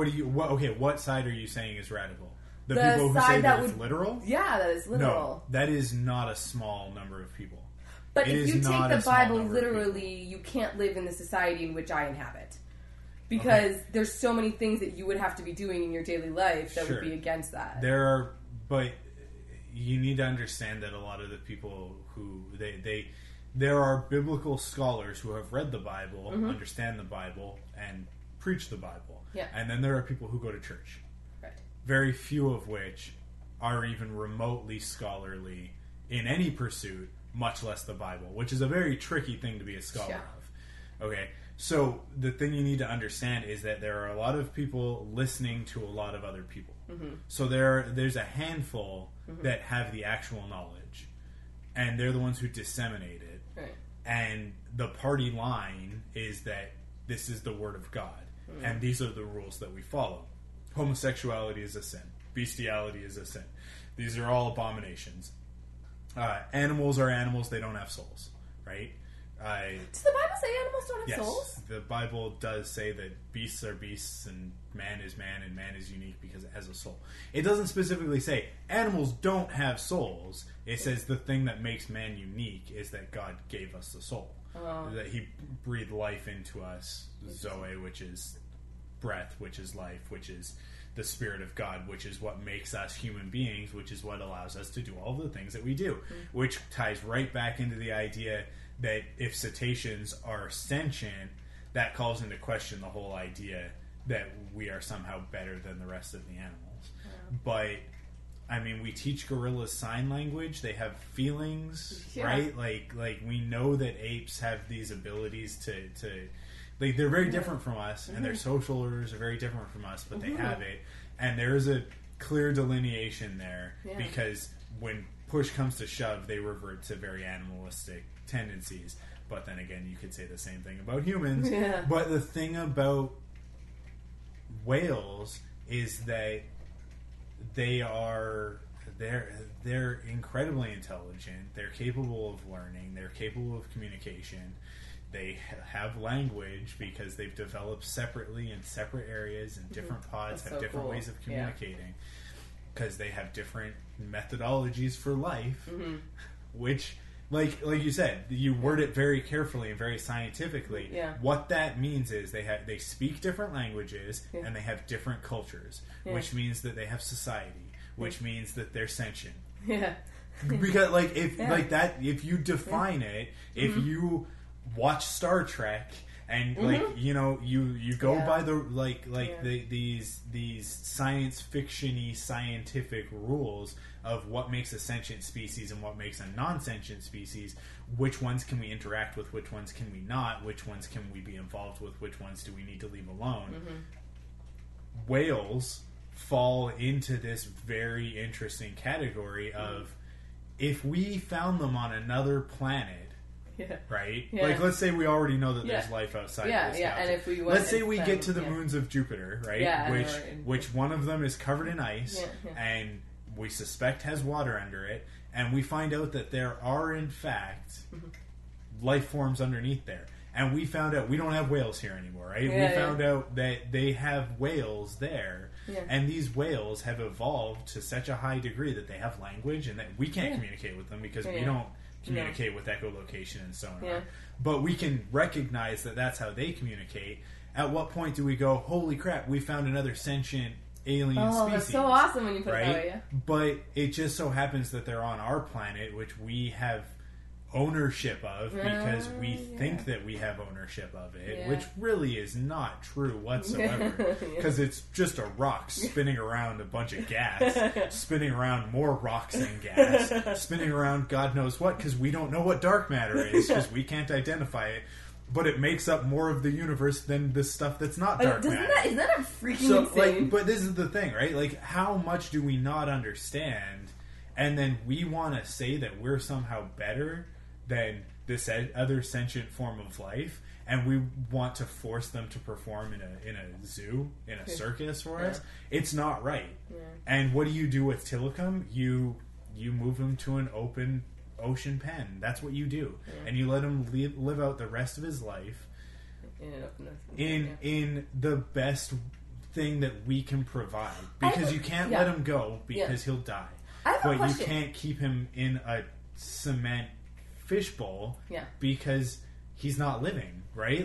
What side are you saying is radical? The The people who side say that that it's would- literal? Yeah, that is literal. No, that is not a small number of people. But It if is you take not a the small Bible number of literally, you can't live in the society in which I inhabit. Because there's so many things that you would have to be doing in your daily life that would be against that. But you need to understand that a lot of the people who there are biblical scholars who have read the Bible, understand the Bible, and preach the Bible. Yeah. And then there are people who go to church. Right. Very few of which are even remotely scholarly in any pursuit, much less the Bible, which is a very tricky thing to be a scholar of. Okay, so the thing you need to understand is that there are a lot of people listening to a lot of other people. So there's a handful that have the actual knowledge, and they're the ones who disseminate it. Right. And the party line is that this is the Word of God, and these are the rules that we follow. Homosexuality is a sin. Bestiality is a sin. These are all abominations. Animals are animals. They don't have souls, right? Does the Bible say animals don't have souls? The Bible does say that beasts are beasts and man is man and man is unique because it has a soul. It doesn't specifically say animals don't have souls. It says the thing that makes man unique is that God gave us the soul. That He breathed life into us, Zoe, which is breath, which is life, which is the Spirit of God, which is what makes us human beings, which is what allows us to do all the things that we do, which ties right back into the idea that if cetaceans are sentient, that calls into question the whole idea that we are somehow better than the rest of the animals. But I mean, we teach gorillas sign language. They have feelings, right? Like we know that apes have these abilities to like, they're very different from us, and their social orders are very different from us, but they have it. And there is a clear delineation there because when push comes to shove, they revert to very animalistic tendencies. But then again, you could say the same thing about humans. Yeah. But the thing about whales is that they're incredibly intelligent. They're capable of learning. They're capable of communication. They have language because they've developed separately in separate areas, and different pods have different ways of communicating because they have different methodologies for life, which, like you said, you word it very carefully and very scientifically. What that means is they speak different languages and they have different cultures, which means that they have society, which means that they're sentient. Because if you define it, if you watch Star Trek and you go by the these science fiction-y scientific rules of what makes a sentient species and what makes a non-sentient species, which ones can we interact with, which ones can we not, which ones can we be involved with, which ones do we need to leave alone. Whales fall into this very interesting category of, if we found them on another planet, right? Like, let's say we already know that there's life outside of this galaxy. And if we let's say we get to the moons of Jupiter, right? Which one of them is covered in ice, and we suspect has water under it, and we find out that there are, in fact, life forms underneath there. And we found out we don't have whales here anymore, right? We found out that they have whales there, and these whales have evolved to such a high degree that they have language, and that we can't communicate with them because we don't communicate with echolocation and sonar. But we can recognize that that's how they communicate. At what point do we go, holy crap, we found another sentient alien species? That's so awesome when you put it that way. But it just so happens that they're on our planet, which we have ownership of because we think that we have ownership of it, which really is not true whatsoever, because it's just a rock spinning around a bunch of gas, spinning around more rocks and gas, spinning around God knows what, because we don't know what dark matter is, because we can't identify it, but it makes up more of the universe than the stuff that's not dark matter. Isn't that a freaking insane? But this is the thing, right? Like, how much do we not understand, and then we want to say that we're somehow better than this other sentient form of life, and we want to force them to perform in a zoo, in a circus for us. It's not right. Yeah. And what do you do with Tilikum? You move him to an open ocean pen. That's what you do, and you let him live out the rest of his life in the best thing that we can provide, because you can't let him go because he'll die. But you can't keep him in a cement fishbowl because he's not living, right?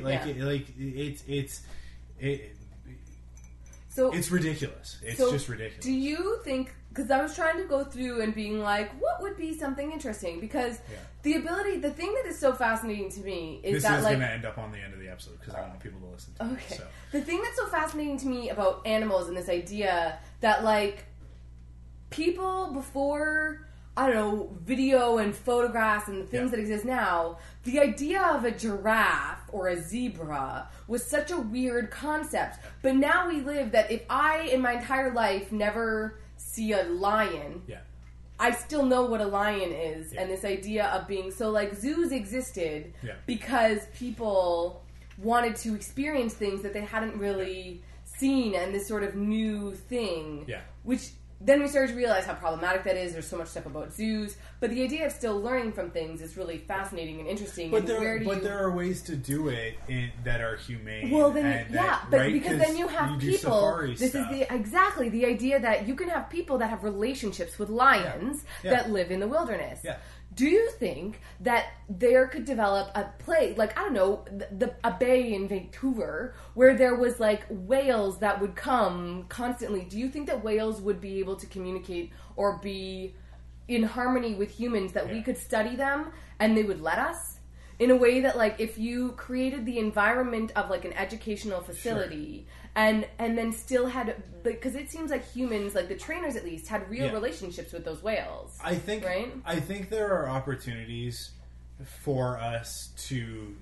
It's ridiculous. It's just ridiculous. Do you think, because I was trying to go through and being like, what would be something interesting? Because the thing that is so fascinating to me is this that is going to end up on the end of the episode because I want people to listen to it. So. The thing that's so fascinating to me about animals and this idea that, like, people before, I don't know, video and photographs and the things that exist now, the idea of a giraffe or a zebra was such a weird concept. But now we live that if I, in my entire life, never see a lion, I still know what a lion is. And this idea of being... So, like, zoos existed because people wanted to experience things that they hadn't really seen, and this sort of new thing. Which... Then we started to realize how problematic that is. There's so much stuff about zoos. But the idea of still learning from things is really fascinating and interesting. But, there are ways to do it that are humane. Well, then, because then you have people... This is exactly the idea that you can have people that have relationships with lions that live in the wilderness. Do you think that there could develop a play, like, I don't know, a bay in Vancouver where there was, like, whales that would come constantly? Do you think that whales would be able to communicate or be in harmony with humans, that we could study them and they would let us? In a way that, like, if you created the environment of, like, an educational facility and then still had... Because it seems like humans, like the trainers at least, had real relationships with those whales. I think there are opportunities for us to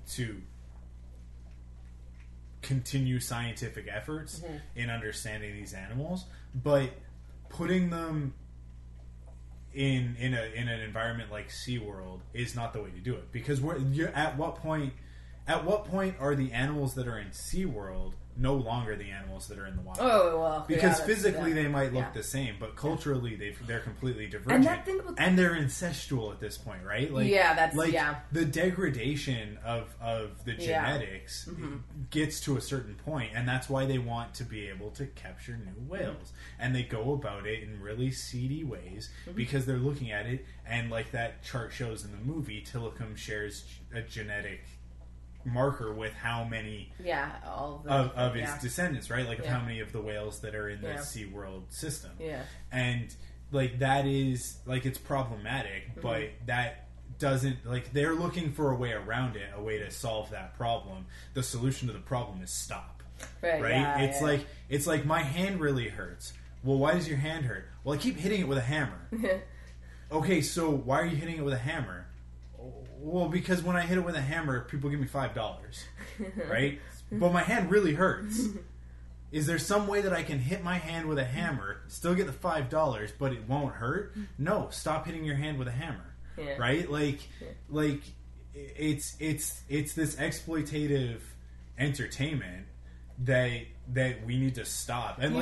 continue scientific efforts in understanding these animals, but putting them in an environment like SeaWorld is not the way to do it, because at what point are the animals that are in SeaWorld no longer the animals that are in the wild? Oh, well, because physically they might look the same, but culturally they're completely divergent, and they're incestual at this point, right? The degradation of the genetics gets to a certain point, and that's why they want to be able to capture new whales, and they go about it in really seedy ways because they're looking at it, and like that chart shows in the movie, Tilikum shares a genetic marker with how many of his descendants, right? Like of how many of the whales that are in the SeaWorld system. And like that is like, it's problematic, but that doesn't, like, they're looking for a way around it, a way to solve that problem. The solution to the problem is stop. Right? It's like my hand really hurts. Well, why does your hand hurt? Well, I keep hitting it with a hammer. Okay, so why are you hitting it with a hammer? Well, because when I hit it with a hammer, people give me $5, right? But my hand really hurts. Is there some way that I can hit my hand with a hammer, still get the $5, but it won't hurt? No, stop hitting your hand with a hammer, right? Like it's this exploitative entertainment that we need to stop. And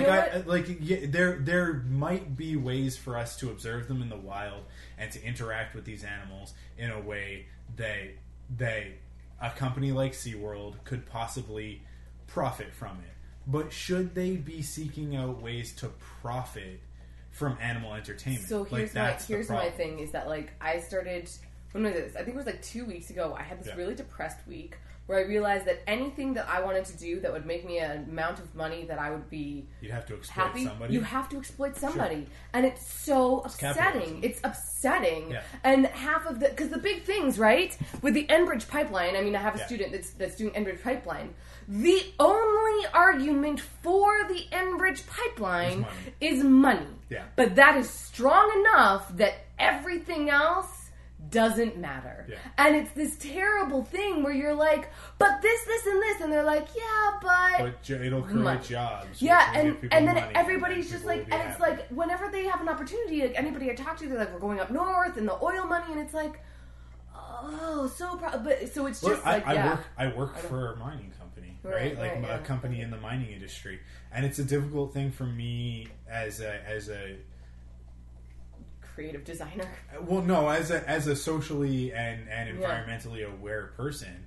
there might be ways for us to observe them in the wild and to interact with these animals in a way that a company like SeaWorld could possibly profit from it. But should they be seeking out ways to profit from animal entertainment? So here's my thing is that, like, I started, when was this? I think it was like 2 weeks ago. I had this really depressed week where I realized that anything that I wanted to do that would make me an amount of money that I would be You'd have to exploit somebody. You have to exploit somebody. Sure. And it's so upsetting. It's upsetting. Yeah. And half of because the big things, right? With the Enbridge pipeline, I mean, I have a student that's doing Enbridge pipeline. The only argument for the Enbridge pipeline is money. Yeah. But that is strong enough that everything else doesn't matter. Yeah. And it's this terrible thing where you're like, but this, and this, and they're like, yeah, but it'll create jobs. Yeah, and then everybody's just like, and it's like, whenever they have an opportunity, like anybody I talk to, they're like, we're going up north, and the oil money, and it's like, Oh, so it's just I work for a mining company, right? A company in the mining industry, and it's a difficult thing for me as a creative designer. Well, no, as a socially and environmentally aware person,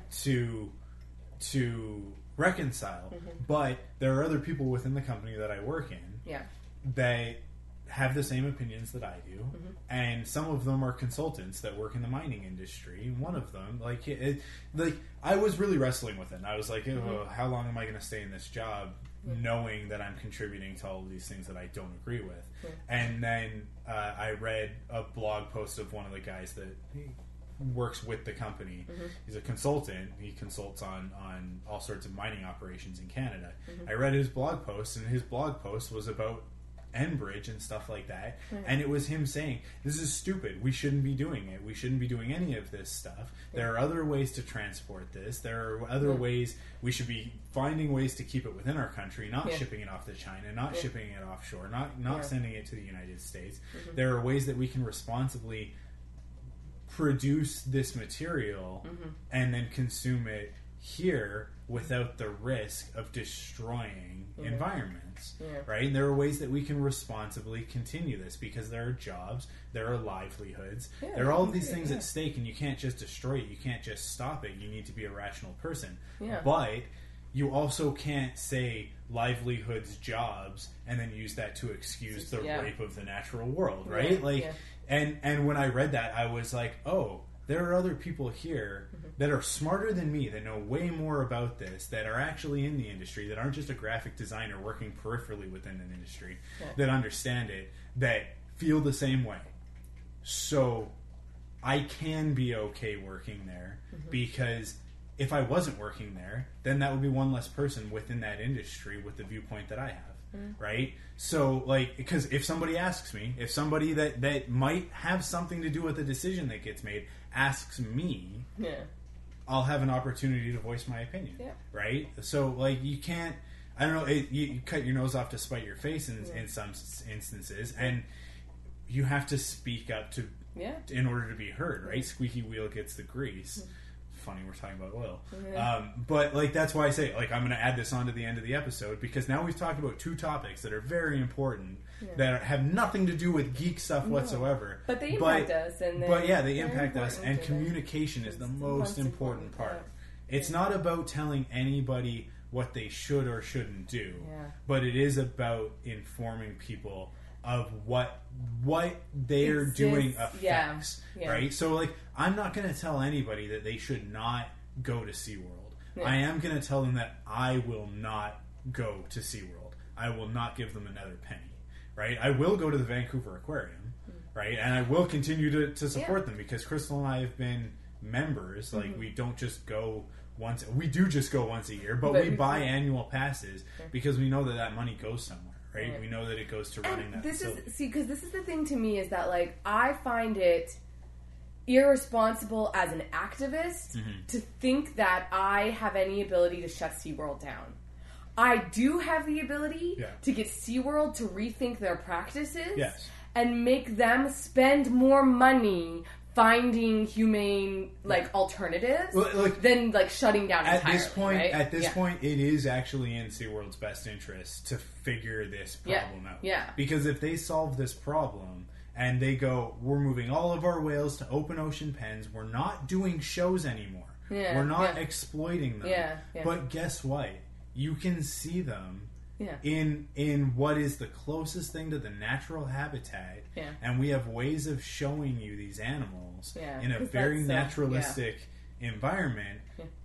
to reconcile. Mm-hmm. But there are other people within the company that I work in, that have the same opinions that I do, mm-hmm. and some of them are consultants that work in the mining industry. And one of them, I was really wrestling with it. And I was like, mm-hmm. How long am I going to stay in this job, knowing that I'm contributing to all of these things that I don't agree with? Yeah. And then I read a blog post of one of the guys that works with the company. Mm-hmm. He's a consultant. He consults on all sorts of mining operations in Canada. Mm-hmm. I read his blog post, and his blog post was about Enbridge and stuff like that, and it was him saying, this is stupid, we shouldn't be doing it, we shouldn't be doing any of this stuff, there are other ways to transport this, there are other ways, we should be finding ways to keep it within our country, not shipping it off to China, not shipping it offshore, not sending it to the United States. Mm-hmm. There are ways that we can responsibly produce this material mm-hmm. and then consume it here without the risk of destroying environments, right? And there are ways that we can responsibly continue this, because there are jobs, there are livelihoods, there are all of these things at stake, and you can't just destroy it, you can't just stop it, you need to be a rational person. But you also can't say livelihoods, jobs, and then use that to excuse the rape of the natural world, right? And when I read that, I was like, oh, there are other people here mm-hmm. that are smarter than me, that know way more about this, that are actually in the industry, that aren't just a graphic designer working peripherally within an industry, that understand it, that feel the same way. So I can be okay working there, mm-hmm. because if I wasn't working there, then that would be one less person within that industry with the viewpoint that I have. Right? So, because if somebody asks me, if somebody that might have something to do with the decision that gets made asks me, I'll have an opportunity to voice my opinion. Right? So, you can't, I don't know, you cut your nose off to spite your face in some instances, and you have to speak up in order to be heard, right? Squeaky wheel gets the grease. Funny we're talking about oil, but that's why I say I'm going to add this on to the end of the episode, because now we've talked about two topics that are very important that have nothing to do with geek stuff whatsoever, but they impact us, they impact us, and communication is the most important part. It's not about telling anybody what they should or shouldn't do, but it is about informing people of what they're doing affects, right? So, I'm not going to tell anybody that they should not go to SeaWorld. I am going to tell them that I will not go to SeaWorld. I will not give them another penny, right? I will go to the Vancouver Aquarium, right? And I will continue to support them, because Crystal and I have been members. We don't just go once. We do just go once a year, but we buy annual passes because we know that money goes somewhere. Right? We know that it goes to running that facility. Because this is the thing to me, is that I find it irresponsible as an activist to think that I have any ability to shut SeaWorld down. I do have the ability to get SeaWorld to rethink their practices and make them spend more money finding humane alternatives than shutting down entirely. At this point, it is actually in SeaWorld's best interest to figure this problem out. Because if they solve this problem and they go, we're moving all of our whales to open ocean pens, we're not doing shows anymore. We're not exploiting them. But guess what? You can see them in what is the closest thing to the natural habitat, and we have ways of showing you these animals in a very naturalistic environment.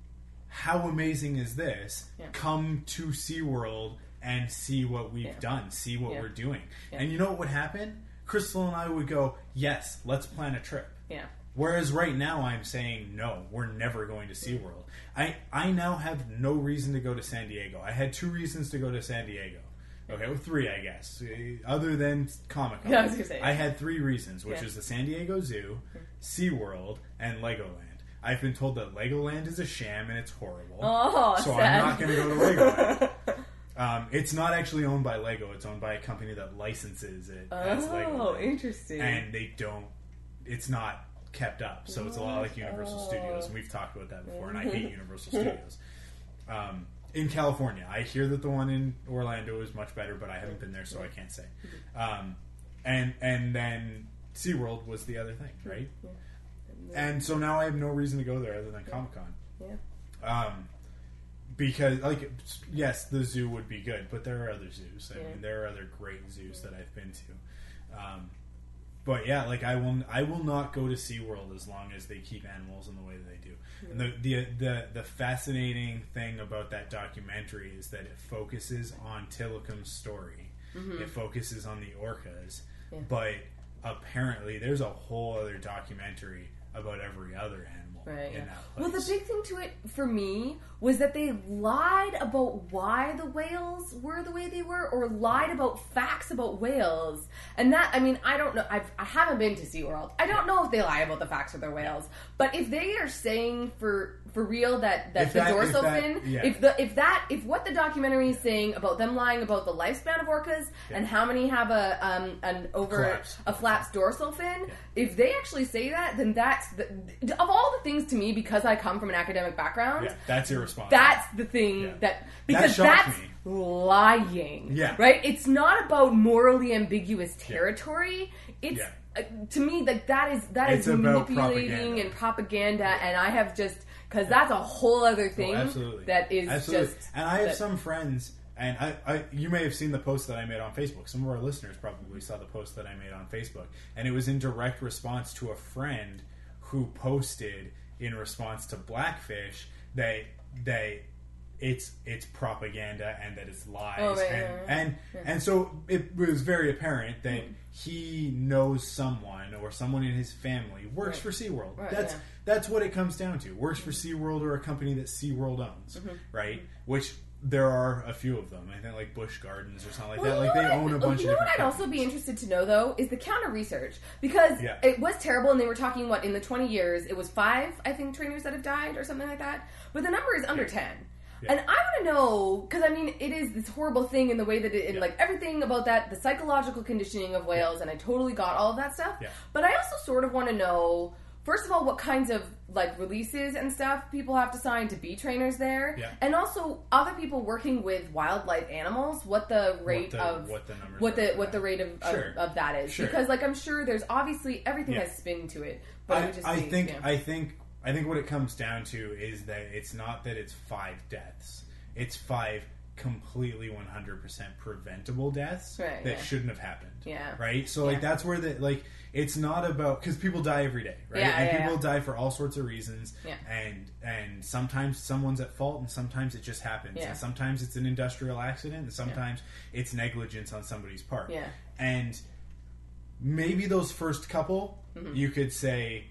How amazing is this? Come to SeaWorld and see what we've done, see what we're doing. And you know what would happen? Crystal and I would go, yes, let's plan a trip. Whereas right now I'm saying, no, we're never going to SeaWorld. I now have no reason to go to San Diego. I had 2 reasons to go to San Diego. Okay, well, 3, I guess. Other than Comic-Con. I was going to say. I had 3 reasons, which is the San Diego Zoo, SeaWorld, and Legoland. I've been told that Legoland is a sham and it's horrible. So sad. I'm not going to go to Legoland. It's not actually owned by Lego. It's owned by a company that licenses it as Legoland. Oh, interesting. And they don't... It's not kept up. So it's a lot like Universal Studios, and we've talked about that before, and I hate Universal Studios. In California, I hear that the one in Orlando is much better, but I haven't been there, so I can't say. And then SeaWorld was the other thing, right? And so now I have no reason to go there other than Comic-Con. Because, like, yes, the zoo would be good, but there are other zoos. I mean, there are other great zoos that I've been to. But yeah, like, I will not go to SeaWorld as long as they keep animals in the way that they do. And the fascinating thing about that documentary is that it focuses on Tilikum's story. It focuses on the orcas, but apparently there's a whole other documentary about every other animal in that place. Well, the big thing to it for me was that they lied about why the whales were the way they were, or lied about facts about whales. And that, I mean, I don't know. I haven't been to SeaWorld. I don't know if they lie about the facts of their whales. But if they are saying for real that the dorsal fin, if what the documentary is saying about them lying about the lifespan of orcas and how many have a flaps dorsal fin, if they actually say that, then that's of all the things to me, because I come from an academic background, that's irresponsible. That's the thing that, because that's lying, right? It's not about morally ambiguous territory. It's to me, like, that is manipulating and propaganda, and I have just, because that's a whole other thing that is just. And I have some friends, and I you may have seen the post that I made on Facebook. Some of our listeners probably saw the post that I made on Facebook, and it was in direct response to a friend who posted in response to Blackfish that it's propaganda and that it's lies, and so it was very apparent that he knows someone or someone in his family works for SeaWorld. That's what it comes down to. Works for SeaWorld or a company that SeaWorld owns, right? Which there are a few of them. I think like Busch Gardens or something like that. Like, they own a bunch of different companies. You know what I'd also be interested to know, though, is the counter research. Because it was terrible, and they were talking, in the 20 years, it was 5, I think, trainers that have died or something like that. But the number is under 10. And I want to know, because, I mean, it is this horrible thing in the way that it, like, everything about that, the psychological conditioning of whales, and I totally got all of that stuff. But I also sort of want to know, first of all, what kinds of, like, releases and stuff people have to sign to be trainers there. And also, other people working with wildlife animals, what the rate of that is. Because, like, I'm sure there's obviously, everything has spin to it. But I think what it comes down to is that it's not that it's 5 deaths. It's 5 completely 100% preventable deaths that shouldn't have happened. Right? So, like, that's where it's not about, because people die every day, right? And people die for all sorts of reasons. And sometimes someone's at fault, and sometimes it just happens. And sometimes it's an industrial accident, and sometimes it's negligence on somebody's part. And maybe those first couple, you could say,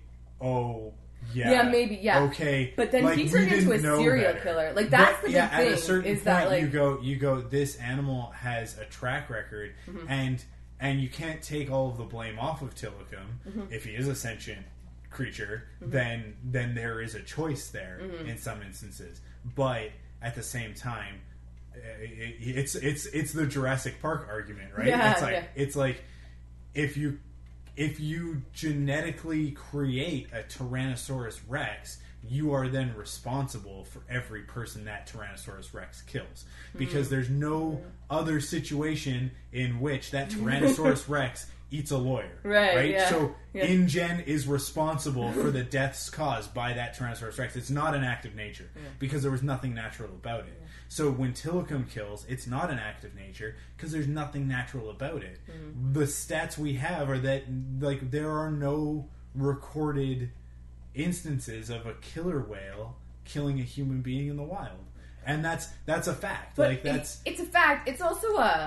okay. But then, like, he turned into a serial killer. Like, that's the big thing. At a certain point, you go, this animal has a track record, and you can't take all of the blame off of Tilikum. If he is a sentient creature, then there is a choice there in some instances. But at the same time, it's the Jurassic Park argument, right? It's like if you genetically create a Tyrannosaurus Rex, you are then responsible for every person that Tyrannosaurus Rex kills. Because there's no other situation in which that Tyrannosaurus Rex eats a lawyer. Right? So InGen is responsible for the deaths caused by that Tyrannosaurus Rex. It's not an act of nature because there was nothing natural about it. So when Tilikum kills, it's not an act of nature because there's nothing natural about it. The stats we have are that, like, there are no recorded instances of a killer whale killing a human being in the wild, and that's a fact. But like, it's a fact. It's also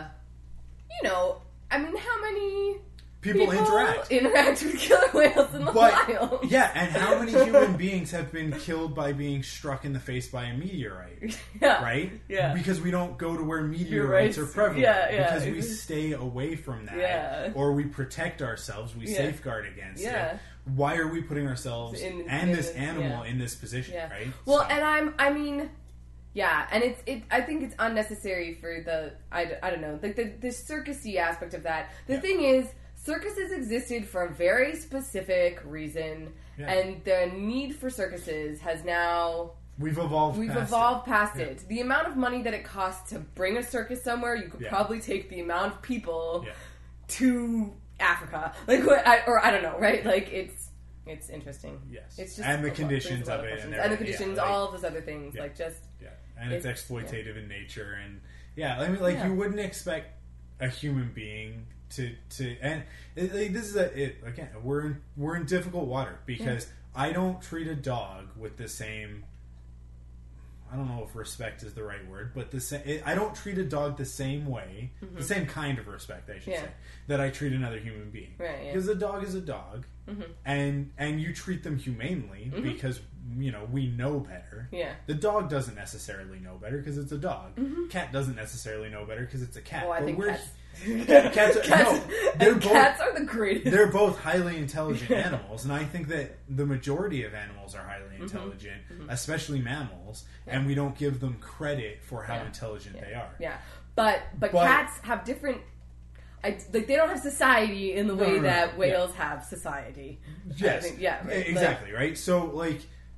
I mean, how many people interact with killer whales in the wild? Yeah, and how many human beings have been killed by being struck in the face by a meteorite? Right? Because we don't go to where meteorites are prevalent. Because we stay away from that. Or we protect ourselves. We safeguard against it. Why are we putting ourselves and this animal in this position? Right? Well, and I mean. Yeah, and I think it's unnecessary for the I don't know, like the circusy aspect of that. The thing is, circuses existed for a very specific reason, and the need for circuses has now... We've evolved past it. The amount of money that it costs to bring a circus somewhere, you could probably take the amount of people to Africa. Like, or I don't know, right? Like, it's interesting. Yes. It's just and the conditions of it. And the conditions, all of those other things. Like, just... Yeah. And it's exploitative in nature. And, I mean, like, you wouldn't expect a human being to and this is again, we're in difficult water, because I don't treat a dog with the same... I don't know if respect is the right word, but I don't treat a dog the same way, the same kind of respect, I should say, that I treat another human being. Right, because a dog is a dog, and you treat them humanely because, we know better. Yeah. The dog doesn't necessarily know better because it's a dog. Cat doesn't necessarily know better because it's a cat. Oh, I think cats are the greatest. They're both highly intelligent animals, and I think that the majority of animals are highly intelligent, especially mammals, and we don't give them credit for how intelligent they are. Yeah, but cats have different. They don't have society in the way that whales have society. Yes, exactly, like, right. So, like,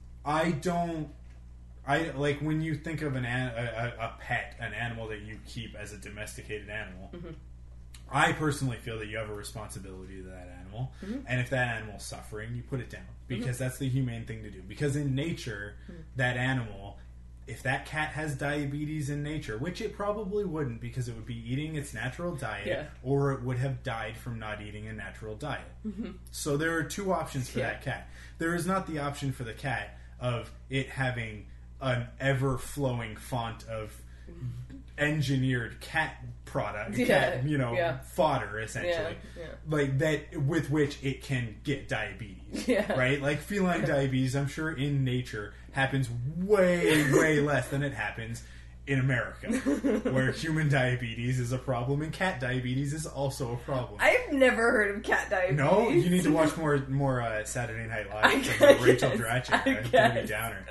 when you think of a pet, an animal that you keep as a domesticated animal, I personally feel that you have a responsibility to that animal, and if that animal's suffering, you put it down, because that's the humane thing to do. Because in nature, that animal, if that cat has diabetes in nature, which it probably wouldn't, because it would be eating its natural diet, or it would have died from not eating a natural diet. So there are two options for that cat. There is not the option for the cat of it having an ever-flowing font of engineered cat product, fodder, essentially, like that, with which it can get diabetes, right? Like, feline diabetes, I'm sure in nature happens way less than it happens in America, where human diabetes is a problem and cat diabetes is also a problem. I've never heard of cat diabetes. No, you need to watch more Saturday Night Live, like Rachel Dratch, Debbie Downer.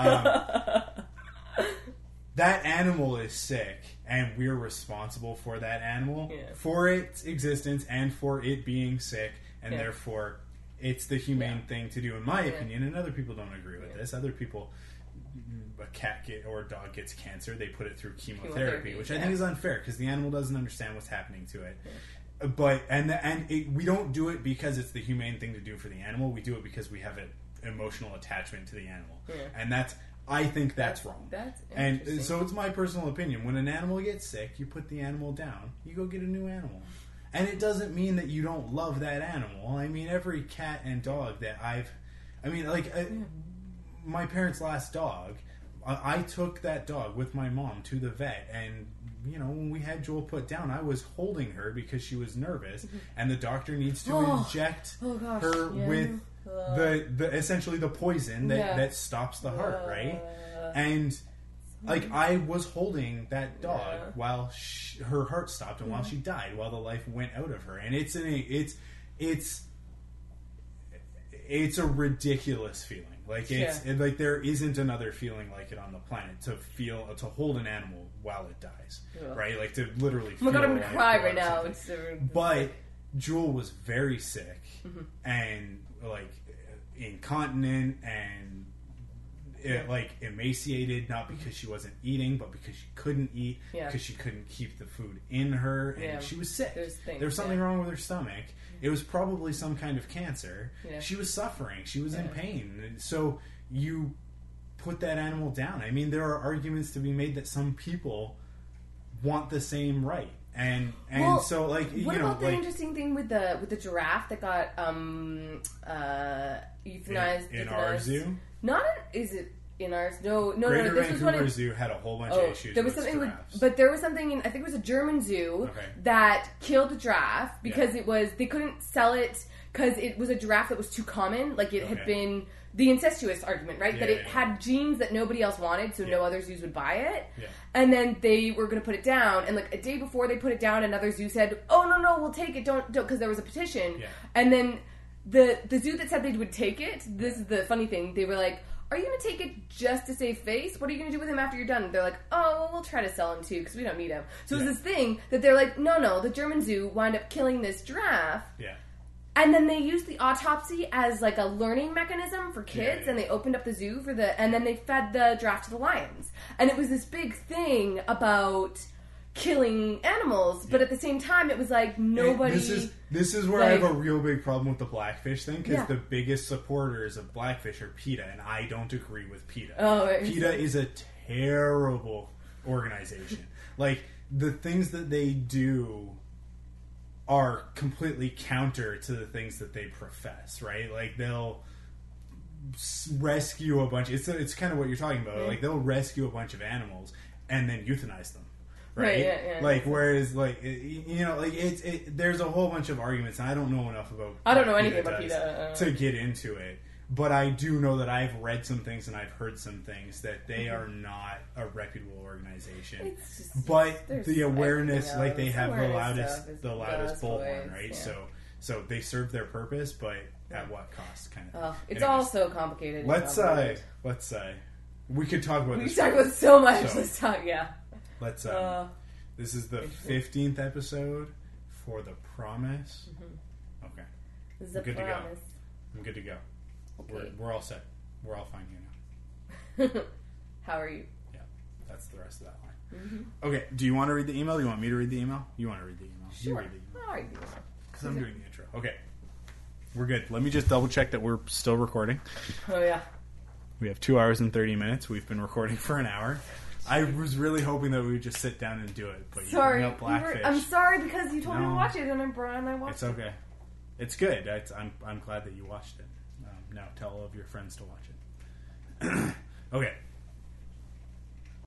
That animal is sick, and we're responsible for that animal, for its existence, and for it being sick, and therefore it's the humane thing to do, in my opinion. And other people don't agree with this. Other people, a cat or a dog gets cancer, they put it through chemotherapy, which I think is unfair, because the animal doesn't understand what's happening to it. But we don't do it because it's the humane thing to do for the animal. We do it because we have an emotional attachment to the animal, and I think that's wrong. That's and so it's my personal opinion. When an animal gets sick, you put the animal down. You go get a new animal. And it doesn't mean that you don't love that animal. I mean, every cat and dog that my parents' last dog, I took that dog with my mom to the vet, and when we had Joel put down, I was holding her because she was nervous, and the doctor needs to inject her with the essentially the poison that stops the heart, right? And like, I was holding that dog while her heart stopped, and while she died, while the life went out of her, and it's a ridiculous feeling. Like, like, there isn't another feeling like it on the planet, to hold an animal while it dies, right? Like, to literally. Oh my God, I'm gonna cry right now. But Jewel was very sick and like incontinent and like emaciated, not because she wasn't eating, but because she couldn't eat, because she couldn't keep the food in her, and she was sick. There was something wrong with her stomach. It was probably some kind of cancer. She was suffering. She was in pain. So you put that animal down. I mean, there are arguments to be made that some people want the same right. And so, like, what about the interesting thing with the giraffe that got euthanized in our zoo? Is it in ours? No. Greater This was Vancouver Zoo had a whole bunch of issues. There was something but there was something in, I think it was a German zoo that killed a giraffe because they couldn't sell it because it was a giraffe that was too common. Like, it had been the incestuous argument, right? That it had genes that nobody else wanted, so no other zoos would buy it. And then they were going to put it down, and like a day before they put it down, another zoo said, "Oh no, we'll take it. Don't," because there was a petition. And then the zoo that said they would take it. This is the funny thing. They were like, "Are you going to take it just to save face? What are you going to do with him after you're done?" They're like, "Oh, well, we'll try to sell him too because we don't need him." So it was this thing that they're like, no, the German zoo wound up killing this giraffe. And then they used the autopsy as like a learning mechanism for kids, and they opened up the zoo and then they fed the giraffe to the lions. And it was this big thing about killing animals, but at the same time it was like nobody... This is where I have a real big problem with the Blackfish thing, because the biggest supporters of Blackfish are PETA, and I don't agree with PETA. PETA is a terrible organization. Like, the things that they do are completely counter to the things that they profess, right? Like, they'll rescue a bunch... It's kind of what you're talking about. Like, they'll rescue a bunch of animals and then euthanize them. Right? Like, whereas, like, there's a whole bunch of arguments, and I don't know enough about... I don't know anything about PETA. To get into it. But I do know that I've read some things and I've heard some things that they are not a reputable organization. But the awareness, like, they have the loudest bullhorn, right? Yeah. So they serve their purpose, but at what cost, kind of. It's all so complicated. Let's we could talk about this. We could talk about so much. Let's talk, Let's this is the 15th episode for The Promise. Okay. This is good Promise. To go. I'm good to go. Okay. We're all set. We're all fine here now. How are you? Yeah, that's the rest of that line. Okay, do you want to read the email? Do you want me to read the email? You want to read the email? Sure. You read the email. I'll read the email. Because I'm doing the intro. Okay. We're good. Let me just double check that we're still recording. Oh, yeah. We have 2 hours and 30 minutes. We've been recording for an hour. I was really hoping that we would just sit down and do it, but you bring up Blackfish. I'm sorry because you told me to watch it, and I watched it. It's okay. It's good. I'm glad that you watched it. Now tell all of your friends to watch it. Okay.